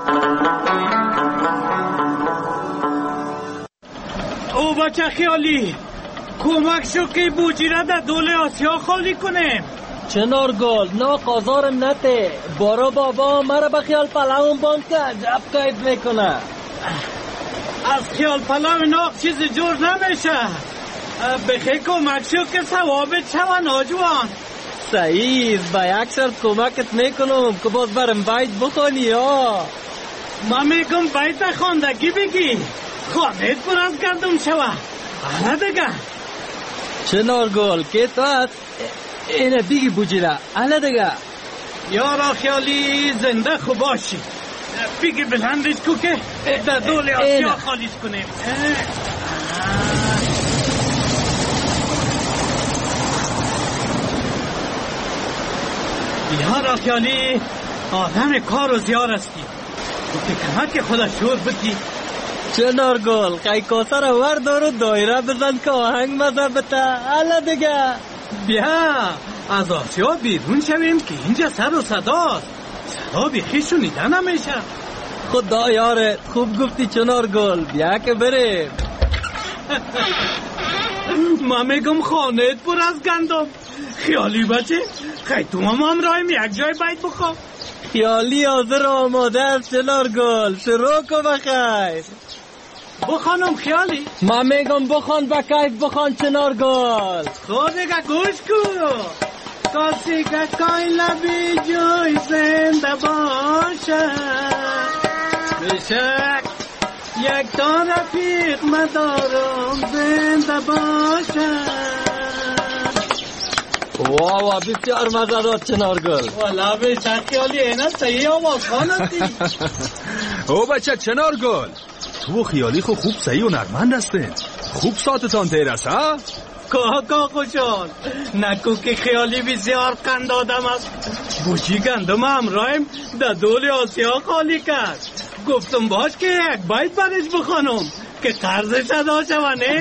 او بچه خیالی، کمک شو که بوجی را در دول آسیا خالی کنیم. چنارگل نا قازارم نته، بارا بابا مرا به خیال پلاون باند که عجب کیف میکنه. از خیال پلاو ناق چیز جور نمیشه. بخی کمک شو که ثوابت شوه ناجوان. سعید با یک شرط کمکت میکنم که باز برم بیت بخوانی. یا من میگم بیت خواندگی بگی، خانت پر از گندم شوه. آنه دیگه چنارگل که تو هست اینه بیگی بوجیره. آنه دیگه یارا خیالی زنده خوب باشی، بگی بلندش کو که در دول آسیا خالیش کنیم. یارا خیالی آدم کار و زیار هستی، تو که کمک خدا شور بکی. چنارگل خیلی کاسه را وردار و دایره بزن که آهنگ مزه بته. حالا دیگه بیا از آسیا بیرون شویم که اینجا سر و صداست، صدا بیخی شنیده نمیشه. خدا یارت خوب گفتی چنارگل، بیا که بریم. من میگم خانت پر از گندم. خیالی بچه خیلی تو هم همراهیم یک جای بیت بخواب. خیالی حاضر آماده است چنارگل، شروع کن بخیر. بخوانم خیالی؟ من میگم بخوان با کیف بخوان چنارگل. خود دیگه گوش کو. کسی که کای لبی جوی زنده باشه، بشک یک تا رفیق مدارم زنده باشه. واه واه بسیار مزه داد چنارگل. والا بشک خیالی اینا صحیح آواز خوانستی. او بچه چنارگل، تو خیالی خو خوب صحیح و نرمند هستین، خوب ساعتتان تیر است ها؟ کاکا خوشحال نکو که خیالی بسیار قند آدم است. بوشی گندم همراهیم در دول آسیا خالی کرد، گفتم باش که یک بیت برش بخوانم که قرضش ادا شونه.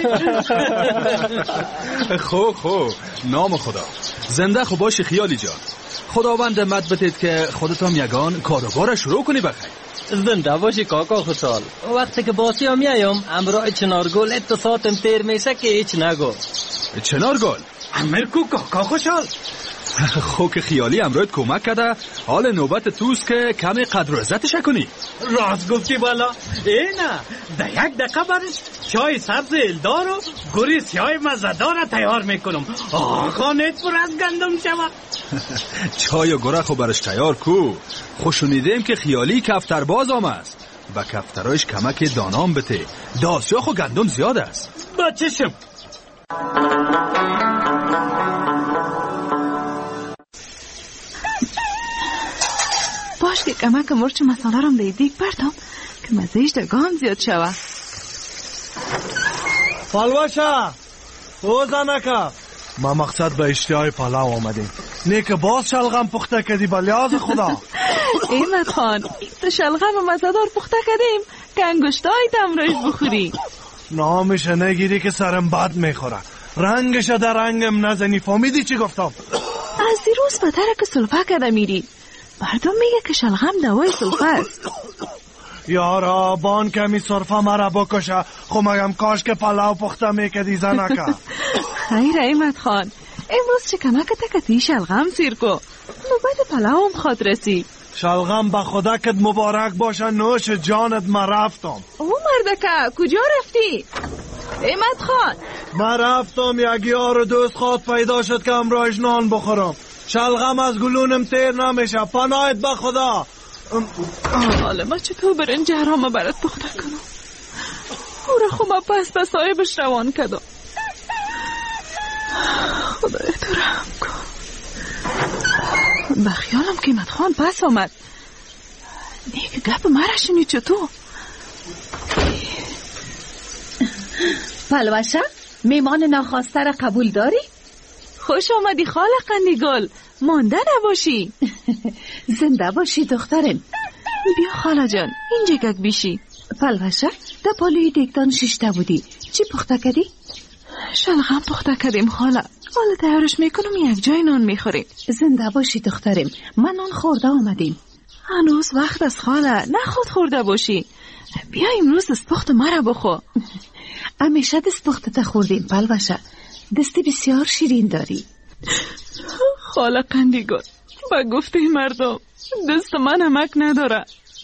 خو خو نام خدا زنده خو باشی خیالی جان. خداوند مد بتید که خودتان یگان کاروبار شروع کنی بخیر. زنده باشی کاکا خوشحال. وقتی که باسی هم میایم امرای چنارگل اتصاتم تیر میشه که هیچ نگو. چنارگل امر کو کاکا خوشحال. خو که خیالی امروز کمک کرده، حال نوبت توست که کمی قدر و عزتش کنی. راست گفتی بالا. اینا در یک دقیقه برش چای سبز الدار و گوری سیاه مزدار تیار میکنم. آقا نت پر از گندم شوه. چای و گره خو برش تیار کو. خوشونیدیم که خیالی کفتر باز آم است. به کفترایش کمک دانام بته. در آسیا خو گندم زیاد است. بچشم. باش که کمک مرچ مساله رم به دیگ بردم که مزهش در گام زیاد شوه. پالواشا او زنکا ما مقصد به اشتهای پلاو آمدیم. نیک باز شلغم پخته کردی به لیاز خدا. احمد خان تو شلغم مزدار پخته کردیم که انگشتای تمرایش بخوری. نامش نگیری که سرم بد میخوره. رنگش در رنگم نزنی. فهمیدی چی گفتم؟ از دیروز بدره که سلفه کده میری. مردم میگه که شلغم دوای سلفه است. یارا بان کمی سرفه مرا بکشه. خو مگم کاش که پلاو پخته میکردی زنکا. خیر احمد خان امروز چه کمک تکتی شلغم سیر کو. نوبت پلاوم خواد رسید. شلغم به خدا کت مبارک باشه. نوش جانت ما رفتم. او مردکه کجا رفتی؟ احمد خان ما رفتم یک یار و دوست خواد پیدا شد که امروز نان بخورم. شلغم از گلونم تیر نمیشه. پناهت به خدا. حالا ما چطور برنج حرام برات پخته کنم؟ او را خوب پس به صاحبش روان کدم. خدای تو رحم کن. به خیالم که احمد خان پس آمد. نیک گپ مرا شنی چطور؟ پلوشه میمان ناخواسته را قبول داری؟ خوش آمدی خاله قندیگل. مانده نباشی. زنده باشی دخترم. بیا خاله جان اینجا گک بیشی. پلوشه در پالوی دیگدان ششته بودی. چی پخته کردی؟ شلغم پخته کردیم خاله. حالا تیارش میکنم یک جای نان میخوریم. زنده باشی دخترم. من نان خورده آمدیم. هنوز وقت از خاله. نه خود خورده باشی. بیا امروز دستپخت مرا بخو. همیشه دستپخت تا خوردیم پلوشه. دستی بسیار شیرین داری. خاله قندیگل با گفته مردم دست من نمک نداره.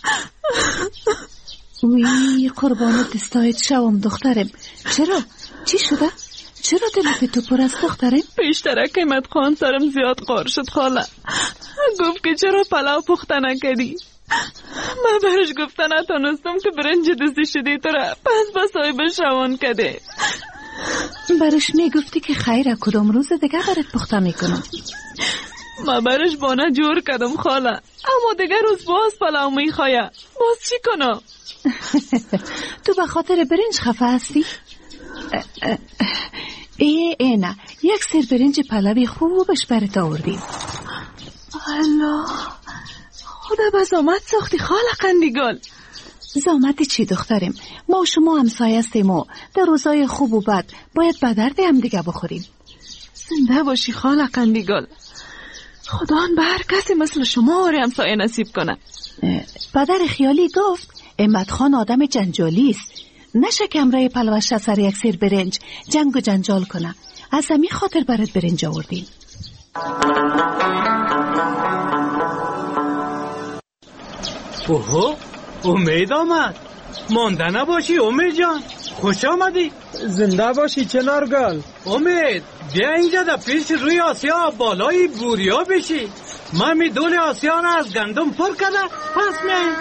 وی قربان دستایت شوم دخترم. چرا؟ چی شده؟ چرا دلت تو پر است دخترم؟ پیشترک احمد خان سرم زیاد قار شد خاله. گفت که چرا پلاو پخته نکردی. من برش گفته نتانستم که برنج دستی شدی تو را پس با صاحبش روان کده. برش میگفتی که خیره کدام روز دیگه برات پخته میکنم. من برش بانه جور کردم خاله. اما دیگه روز باز پلاو میخواه. باز چی کنم؟ تو به خاطر برنج خفه هستی؟ ای ای نه یک سر برنج پلاوی خوبش برات آوردیم. الله خدا به زامت ساختی خاله قندیگل. زامت چی دخترم؟ ما شما همسایه هستیم و در روزای خوب و بد باید به درد هم دیگه بخوریم. زنده باشی خاله قندیگل. خدا به هر کسی مثل شما آره همسایه نصیب کنه. پدر خیالی گفت احمد خان آدم جنجالی است. نشه که امرای پلوشه سر یک سیر برنج جنگ و جنجال کنه. از همین خاطر برات برنج آوردیم. اوهو امید آمد. مانده نباشی امید جان. خوش آمدی. زنده باشی چنارگل. امید بیا اینجا در پیش روی آسیا بالای بوریا بشی. من می دول آسیا را از گندم پر کرده پس میایم.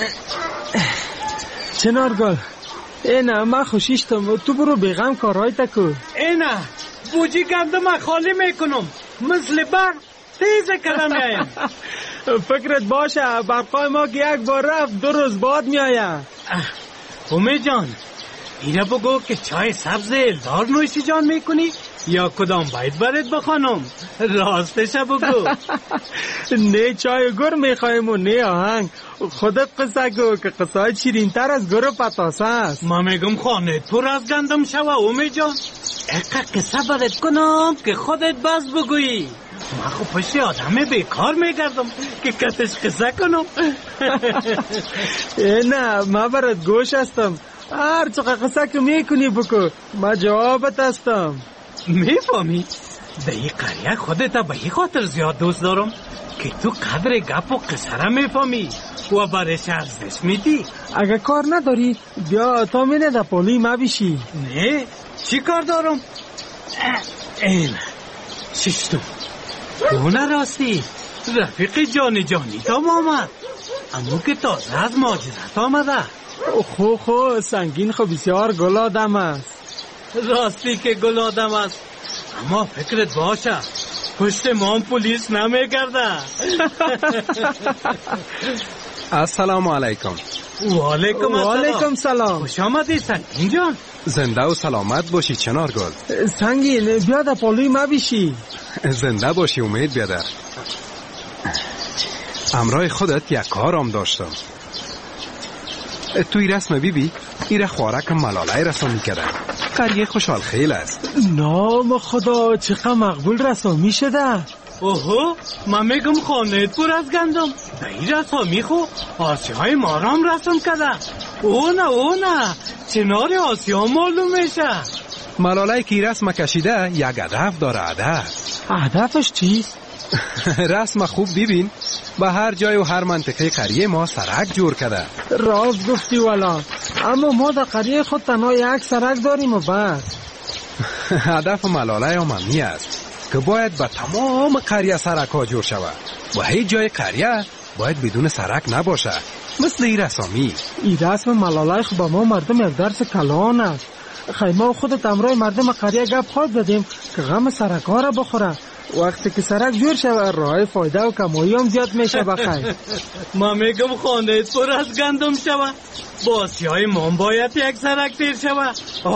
چنارگل اینا من خوشیشتم. تو برو بیغم کارهای تکو. اینا بوجی گندم خالی میکنم مثل برق تیز کردم میایم. فکرت باشه برقای ما که یک بار رفت دو روز بعد میایم. امید جان اینا بگو که چای سبز الدار نوشی جان میکنی یا کدام باید برات بخوانم؟ راستش بگو. نه چای گر میخوایم و نه آهنگ. خودت قصه گو که قصه شیرین تر از گر و پتاسه است. ما میگم خانه پر از گندم شوه امید جان. اقا قصه برات کنم که خودت باز بگویی. ما خب پشت آدم بیکار میگردم که کتش قصه کنم. نه ما برات گوش هستم. هر چقدر قصه که میکنی بکو ما جوابت هستم. میفهمی؟ به این قریه خودت به این خاطر زیاد دوست دارم که تو قدر گپ و قصه را میفهمی و برش ارزش میدی. اگه کار نداری بیا تا منه در پولی ما بیشی. نه چی کار دارم؟ این ششتم اونه راستی رفیق جانی جانی تا آمد. امو که تازه از مهاجرت آمده. خو خو سنگین خو بسیار گل آدم است. راستی که گل آدم است، اما فکرت باشه پشت ما پلیس نمیگرده. السلام علیکم. و علیکم السلام. و علیکم سلام. خوش آمدی سنگین جان. زنده و سلامت باشی چنارگل. سنگین بیا در پالوی ما بشی. زنده باشی، امید بیادر. امرای خودت یک کارم داشتم. توی رسم بی بی ایره خوارک ملالای رسامی کرده. قریه خوشحال خیل است. نام خدا چقدر مقبول رسامی شده. اوهو من میگم خانه پر از گندم. به این رسامی خو آسیای مارام رسم کرده. او نه او نه چنار آسیا معلوم میشه. ملالای که رسم کشیده یک هدف داره. هدف هدفش چیست؟ رسم خوب ببین، به هر جای و هر منطقه قریه ما سرک جور کرده. راست گفتی والا، اما ما در قریه خود تنها یک سرک داریم و بس. هدف ملالای هم همی است که باید به تمام قریه سرک ها جور شود و هیچ جای قریه باید بدون سرک نباشه، مثل این رسامی. این رسم ملالای خود به ما مردم یک درس کلان است. خیمه خودت امرای مردم قریه گپ خواد زدیم که غم سرک ها را بخوره. وقتی که سرک جور شود راه فایده و کمایی هم زیاد میشه. بخیر ما میگم خانه پر از گندم شود، با آسیای ما باید یک سرک تیر شود.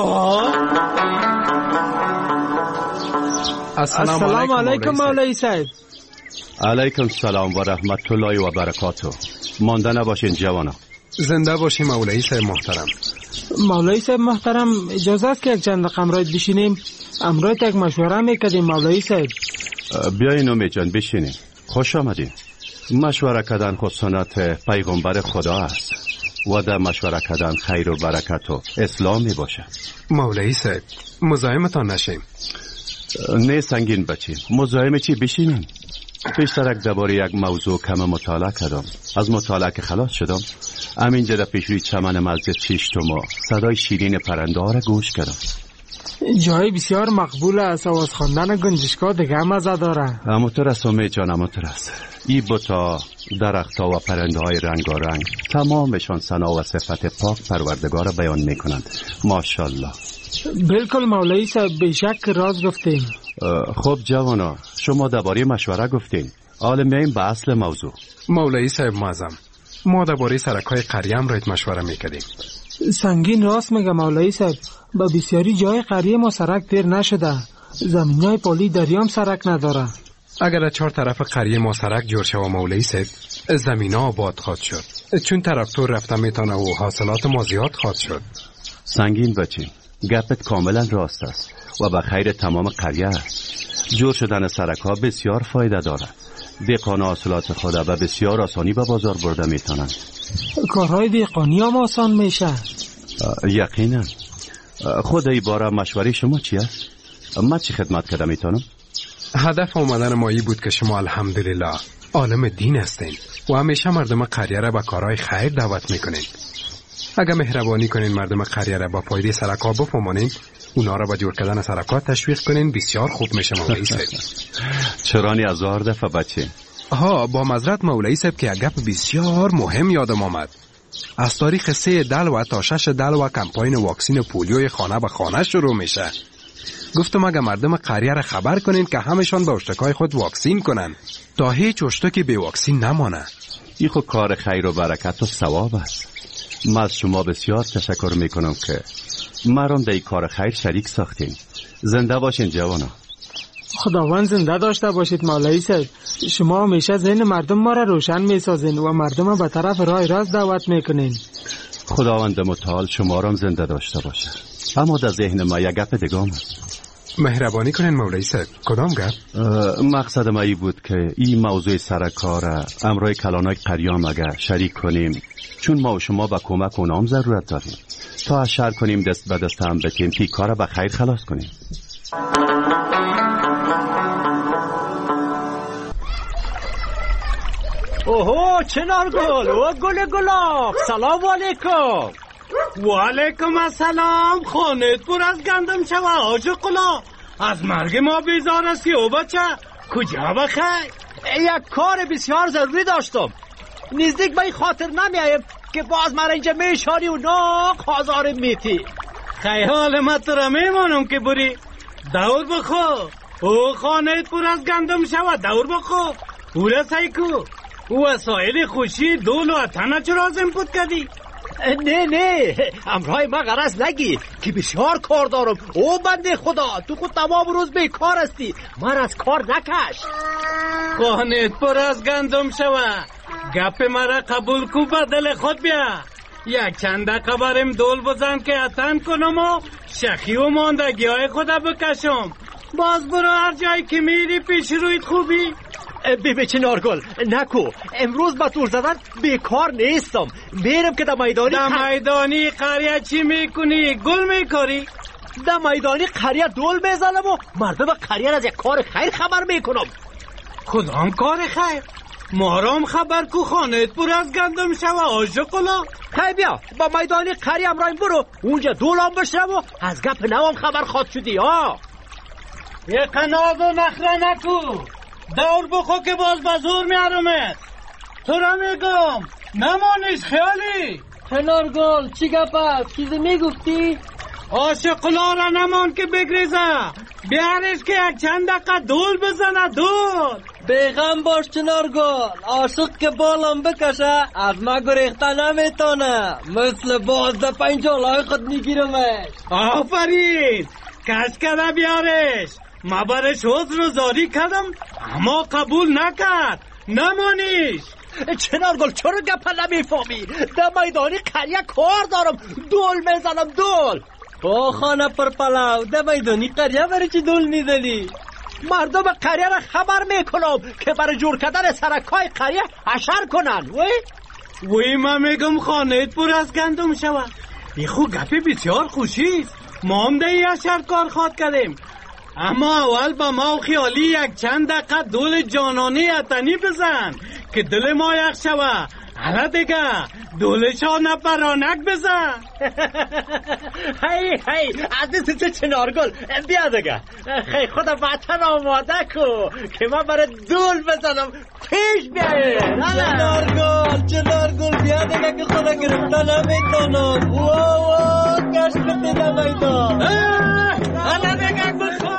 السلام, السلام علیکم مولوی صاحب. علیکم سلام و رحمت الله و برکاته. مانده نباشین جوانا. زنده باشی مولوی صاحب محترم. مولوی صاحب محترم اجازه است که یک چند دقیقه امرایت بشینیم؟ امرایت یک مشوره میکردیم مولوی صاحب. بیاین امید جان بشینیم. خوش آمدین. مشوره کردن خود سنت پیغمبر خدا است و در مشوره کردن خیر و برکت و اسلام می باشه. مولوی صاحب مزاحمتان نشیم. نه سنگین بچی، مزاحم چی؟ بشینیم. پیشترک درباره یک موضوع کم مطالعه کردم. از مطالعه که خلاص شدم همینجا در پیشروی چمن مسجد چشت ما صدای شیرین پرنده ها را گوش کردم. جای بسیار مقبول است. آواز خواندن گنجشکا دیگه مزه داره. همونطور است امید جان، همونطور است. ای بوتا، درختها و پرنده های رنگارنگ تمامشان ثنا و صفت پاک پروردگار بیان میکنند. ماشاءالله. بالکل مولوی صاحب، بیشک راز گفتیم. خب جوانا، شما درباره مشوره گفتین، حالا میایم به اصل موضوع. مولوی صاحب معظم، ما درباره سرک‌های قریه امرایت مشوره میکردیم. سنگین راست میگه مولوی صاحب، با بسیاری جای قریه ما سرک تیر نشده. زمینای پلی دریام سرک نداره. اگر چهار طرف قریه ما سرک جور شود مولوی صاحب، زمینا آباد خواهد شد، چون تراکتور رفته میتونه و حاصلات ما زیاد خواهد شد. سنگین بچی، گپت کاملا راست است و به خیر تمام قریه است. جور شدن سرک ها بسیار فایده دارد. دهقان حاصلات خود به بسیار آسانی به بازار برده میتونند. کارهای دهقانی هم آسان میشه. یقینا. خود ای باره مشوره شما چی است؟ من چی خدمت کردم میتونم؟ هدف آمدن ما ای بود که شما الحمدلله عالم دین هستین و همیشه مردم قریه را به کارهای خیر دعوت میکنین. اگر مهربانی کنین مردم قریه را با فایده سرک‌ها بفهمانین، اونا را به جور کردن سرک‌ها تشویق کنین، بسیار خوب میشه مولوی صاحب. چرانی هزار دفعه بچه. ها با معذرت مولوی صاحب که یک گپ بسیار مهم یادم آمد. از تاریخ سه دلو تا شش دلو کمپاین واکسین پولیوی خانه به خانه شروع میشه. گفتم اگر مردم قریه را خبر کنین که همشان به اشتکای خود واکسین کنن تا هیچ اشتکی بی واکسین نمانه. این خود کار خیر و برکت و ثواب است. من از شما بسیار تشکر میکنم که مرام در این کار خیر شریک ساختین. زنده باشین جوانا. خداوند زنده داشته باشید مولوی صاحب. شما همیشه ذهن مردم ما را روشن میسازین و مردم به طرف راه راست دعوت میکنین. خداوند متعال شما را زنده داشته باشه. اما در ذهن ما یک گپ دیگه آمد. مهربانی کنین مولوی صاحب. کدام گپ؟ مقصد ما ای بود که این موضوع سرکار را امرای کلانای قریام اگر شریک کنیم، چون ما و شما به کمک اونام ضرورت داریم، تا از شر کنیم دست به دست هم بتیم که کار را به خیر خلاص کنیم. اوهو چنارگل و گل گلاب، سلام علیکم. و علیکم السلام. خانت پر از گندم شوه آج قلا. از مرگ ما بیزار است که او بچه کجا بخیر؟ یک کار بسیار ضروری داشتم. نزدیک به خاطر نمیایم که باز مرا اینجا میشانی و ناک آزار میتی. خیال ما تو را میمانم که بری دور بخو. او خانه پر از گندم شود، دور بخو. او را سیکو او وسایل خوشی دول و تنه چرا زنپود کردی؟ نه نه امرای ما غرض نگی که بسیار کار دارم. او بنده خدا تو خود تمام روز بیکار هستی، من از کار نکش. خانه پر از گندم شود، گپ مرا قبول کو به دل خود بیا. یک چند دقیقه برم دول بزن که اتن کنم و شخی و ماندگی های خدا بکشم. باز برو هر جایی که میری پیش رویت خوبی. ببه چنارگل نکو، امروز با تور زدن بیکار نیستم. میرم که در میدانی در میدانی قریه چی میکنی؟ گل میکاری؟ در میدانی قریه دول میزنم و مردم قریه از یک کار خیر خبر میکنم. کدام کار خیر؟ مارام خبر کو خانه پر از گندم شوه آشقلا. خیلی بیا با میدانی قریه امرایم برو، اونجا دولام بشرم و از گپ نوام خبر خواد شدی. ها یک ناز و نخره نکو، دور بخو که باز بزور میارمت. تو را میگم نمانیش خیالی. کنارگل چی گپ است؟ چیزی میگفتی؟ آشقلا را نمان که بگریزه، بیارش که یک چند دقیقه دول بزنه. دول بیغم باش چنارگل، عاشق که بالام بکشه از ما گریخته نمیتونه، مثل باز ده پنجالای خود میگیرمش. آفرین، کش کده بیارش. ما برش حضر و زاری کردم اما قبول نکرد. نمانیش. چنارگل چرا گپا نمیفهمی؟ در میدانی قریه کار دارم، دول میزنم. دول او خانه پر پلاو، در میدانی قریه برای چی دول میزنی؟ مردم قریه را خبر میکنم که برای جور کردن سرکای قریه عشر کنن. وی وی ما میگم خانه پر از گندم شود. این خو گپی بسیار خوشیست. ما هم ده عشر کار خواد کردیم، اما اول با ما و خیالی یک چند دقیقه دول جانانی اتنی بزن که دل ما یک شوه. حالا دیگه دولشان پرانک بزن. هی هی عزیز تو چنارگل بیا دیگه، خیلی خدا وطن آماده کو که من برای دول بزنم. پیش بیایی چنارگل چنارگل بیا دیگه که خدا گرفته نمیتونم. واو واو کش کتی نمیدان. حالا دیگه بخون.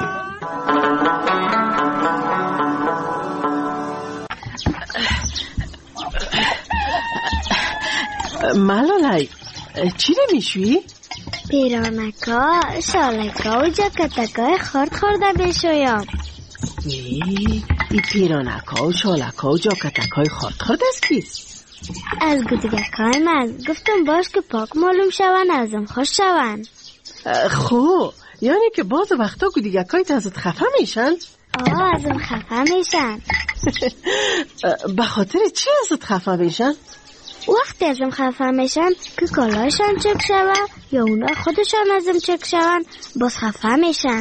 ملالای چی نمیشوی؟ پیرانکا، شالکا و جاکتکای خورد خورده بشویم. ای ای پیرانکا و شالکا و جاکتکای خورد خورد از کیست؟ از گودگکای من. گفتم باش که پاک معلوم شون ازم خوش شون. خو یعنی که باز وقتا گودگکای ازت خفه میشن؟ آه ازم خفه میشن. به خاطر چی ازت خفه میشن؟ وقتی ازم خفه میشن که کالایشان چک شوه یا اونا خودشان ازم چک شون باز خفه میشن.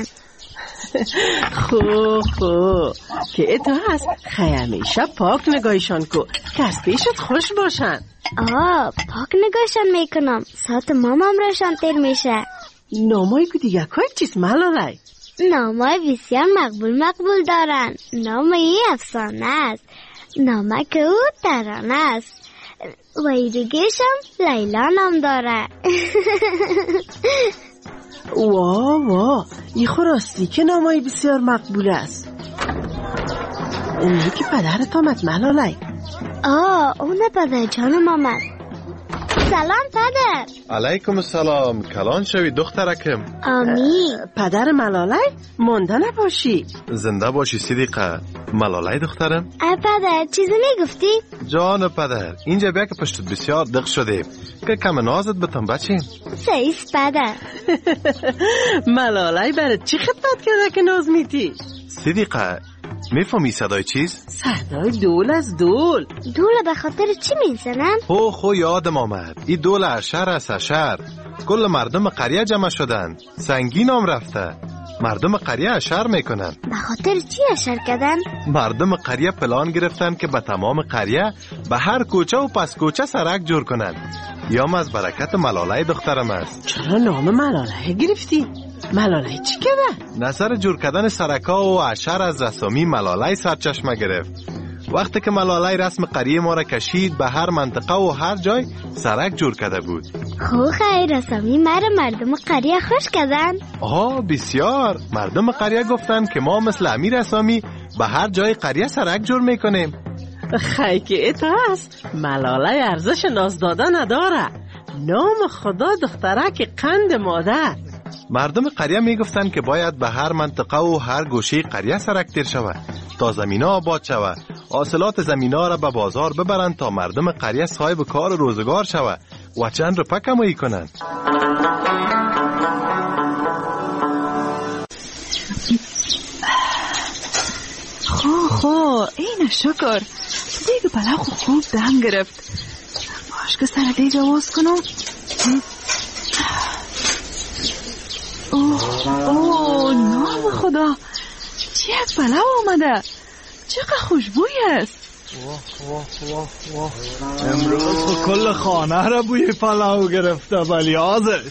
خو خو که اتو هست خیمیشه پاک نگاهشان کو که از پیشت خوش باشن. آه پاک نگاهشان میکنم، ساعت مامام راشان تیر میشه. نامای که دیگه که چیست ملالای؟ نامای بسیار مقبول مقبول دارن. نامای افسانه است، نامه که او ترانه است و ایدگیشم لیلا نام داره. وا وا ای خوراستی که نامای بسیار مقبول است. اونه که پدرت آمد ملالای؟ آه اونه پدر جانم آمد. سلام پدر. علیکم السلام، کلان شوی دخترکم. آمین. پدر ملالای مونده نباشی. زنده باشی صدیقه. ملالای دخترم. ای پدر چیزی میگفتی؟ جان پدر اینجا بیا که پشتت بسیار دق شده که کم نازت بتم بچه. سیست پدر. ملالای برات چی خدمت کرده که ناز میتی؟ صدیقه میفهمی صدای چیز؟ صدای دول از دول. دول به خاطر چی میزنن؟ هو خو یادم آمد، این دول اشر است. اشر کل مردم قریه جمع شدن، سنگین هم رفته. مردم قریه اشر میکنن. به خاطر چی اشر کردن؟ مردم قریه پلان گرفتن که به تمام قریه به هر کوچه و پس کوچه سرک جور کنن. یام از برکت ملالای دخترم است. چرا نام ملالای گرفتی؟ ملالای چی کرده؟ نظر جور کردن سرکا و اشر از رسامی ملالای سرچشمه گرفت. وقتی که ملالای رسم قریه ما را کشید به هر منطقه و هر جای سرک جور کرده بود. خو خیر رسامی مرا مردم قریه خوش کردن؟ آها بسیار. مردم قریه گفتن که ما مثل امیر رسامی به هر جای قریه سرک جور میکنیم. خیلی که ایت هست ملالای ارزش ناز دادن نداره. نام خدا دخترک قند مادر. مردم قریه میگفتن که باید به هر منطقه و هر گوشه قریه سرک تیر شود تا زمینا آباد شود، حاصلات زمینا را به بازار ببرند تا مردم قریه صاحب کار و روزگار شود و چند روپه کمایی کنند. خو خو این شکر دیگه بلا خو خوب دم گرفت. باش که سر دیگه آواز کنم. اوه اوه نام خدا چی یک پلاو آمده، چقدر خوشبوی است. واه واه واه واه امروز کل خانه را بوی پلاو گرفته ولی آزش.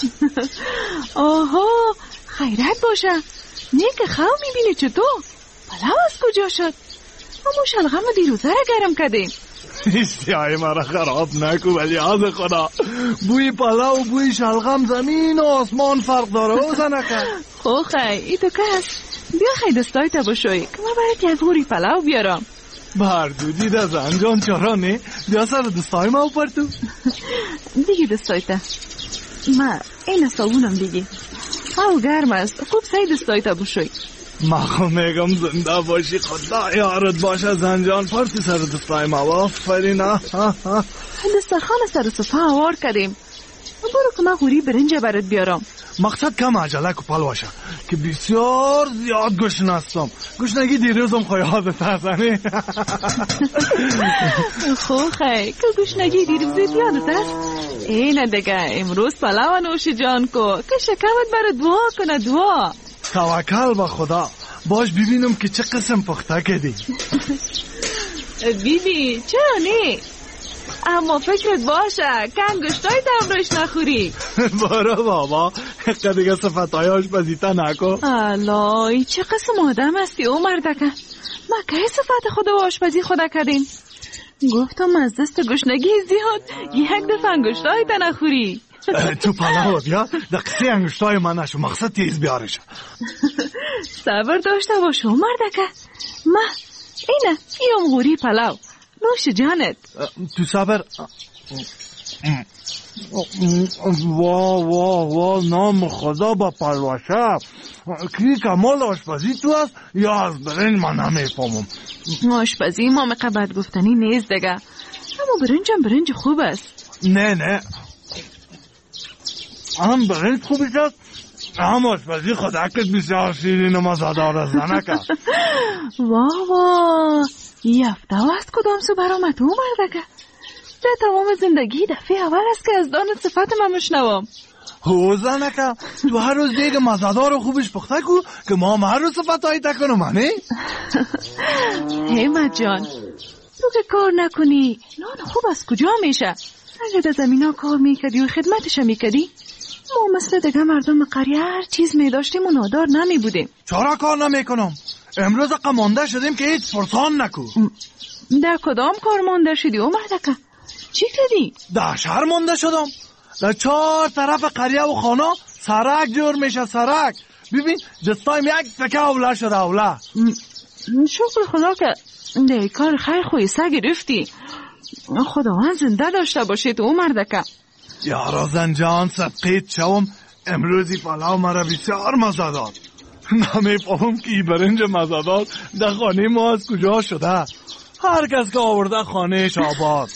آها خیرت باشه. نیک خواهم میبینی چطور پلاو از کجا شد؟ همون شلغم دیروزه را گرم کردیم. اشتیای مرا خراب نکو ولی آز خدا بوی پلاو و بوی شلغم زمین و آسمان فرق داره و زنکه. خو خی ای تو کس بیا خی دستای تا بشوی که ما باید یک غوری پلاو بیارم. بردو دیده زنجان چرا نه بیا سر دستای ما پرتو. دیگه دستای تا ما این صابونم دیگه او گرم است خوب سعی دستای تا بشوی. ما خو میگم زنده باشی خدا یارت باشه زنجان پرتی سر دستای ما آفرین. دسترخان سر صفحه آوار کردیم. برو که من غوری برنج برات بیارم. مقصد کم عجله که پلواشه که بسیار زیاد گشنه هستم. گشنگی دیروزم خواهیادت هستنی. خو خی که گشنگی دیروزت یادت است؟ اینه دیگه امروز پلاو نوش جان کو که شکمت برات دعا کنه. دعا توکل به خدا. باش ببینم که چه قسم پخته کردی. بیبی چرا نه؟ اما فکرت باشه که انگشتای دم روش نخوری. برو بابا که دیگه صفتای آشپزیتا نکن. الای چه قسم آدم هستی او مردکه. ما که صفت خود و آشپزی خدا کردیم. گفتم از دست گشنگی زیاد یک دفعه انگشتای تا نخوری. تو پلاو بیا دقیقی انگشتای من نشو مقصد تیز بیارش. صبر داشته باشو مردکه. ما اینه این غوری پلاو نوش جانت. تو صبر. واه واه واه نام خدا با پلوشه کی کمال آشپزی تو هست یا از برنج من نمیفهمم. آشپزی ما مقبت گفتنی نیست دیگه. اما برنجم برنج خوب است. نه نه هم برنج خوبی است هم آشپزی خداکت بسیار شیرین و مزادار است زنکه. واه واه یفته است کدام سو برامت او مردکه. در تمام زندگی دفعه اول است که از دانت صفت من مشنوام. هو زنکه تو هر روز دیگه مزادار و خوبش پخته کو که ما هم هر روز صفت هایی تکنو منی. همت جان تو که کار نکنی نان خوب از کجا میشه؟ اگه در زمین ها کار میکردی و خدمتش میکردی ما مثل دیگه مردم قریه هر چیز میداشتیم و نادار نمیبودیم. چرا کار نمیکنم؟ امروز اقا مانده شدیم که هیچ فرسان نکو. در کدام کار مانده شدی او مردکه؟ چی کردی؟ در شهر مانده شدم. در چهار طرف قریه و خانه سرک جور میشه سرک. ببین دستایم یک تکه اوله شده اوله. شکر خدا که در کار خیر خوی سگ رفتی. خداوند زنده داشته باشید او مردکه. یارا زنجان صدقیت شوم امروزی پلاو مرا بسیار مزه داد. نمیفهم که ای برنج مزه داد در خانه ما از کجا شده. هر کس که آورده خانهش آباد.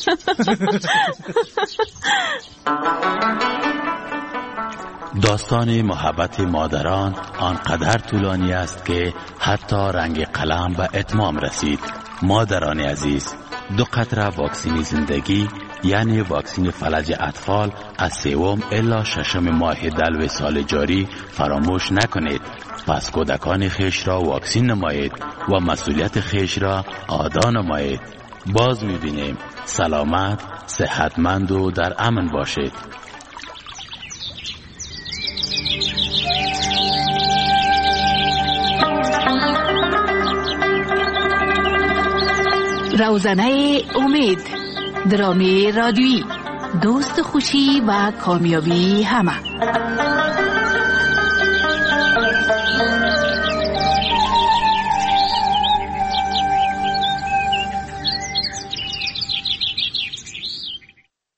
داستان محبت مادران آنقدر طولانی است که حتی رنگ قلم به اتمام رسید. مادران عزیز، دو قطره واکسین زندگی یعنی واکسین فلج اطفال از سوم الا ششم ماه دلو سال جاری فراموش نکنید. پس کودکان خیش را واکسین نمایید و مسئولیت خیش را ادا نمایید. باز می‌بینیم سلامت، صحتمند و در امن باشید. روزنه امید، درامه رادیویی، دوست خوشی و کامیابی همه.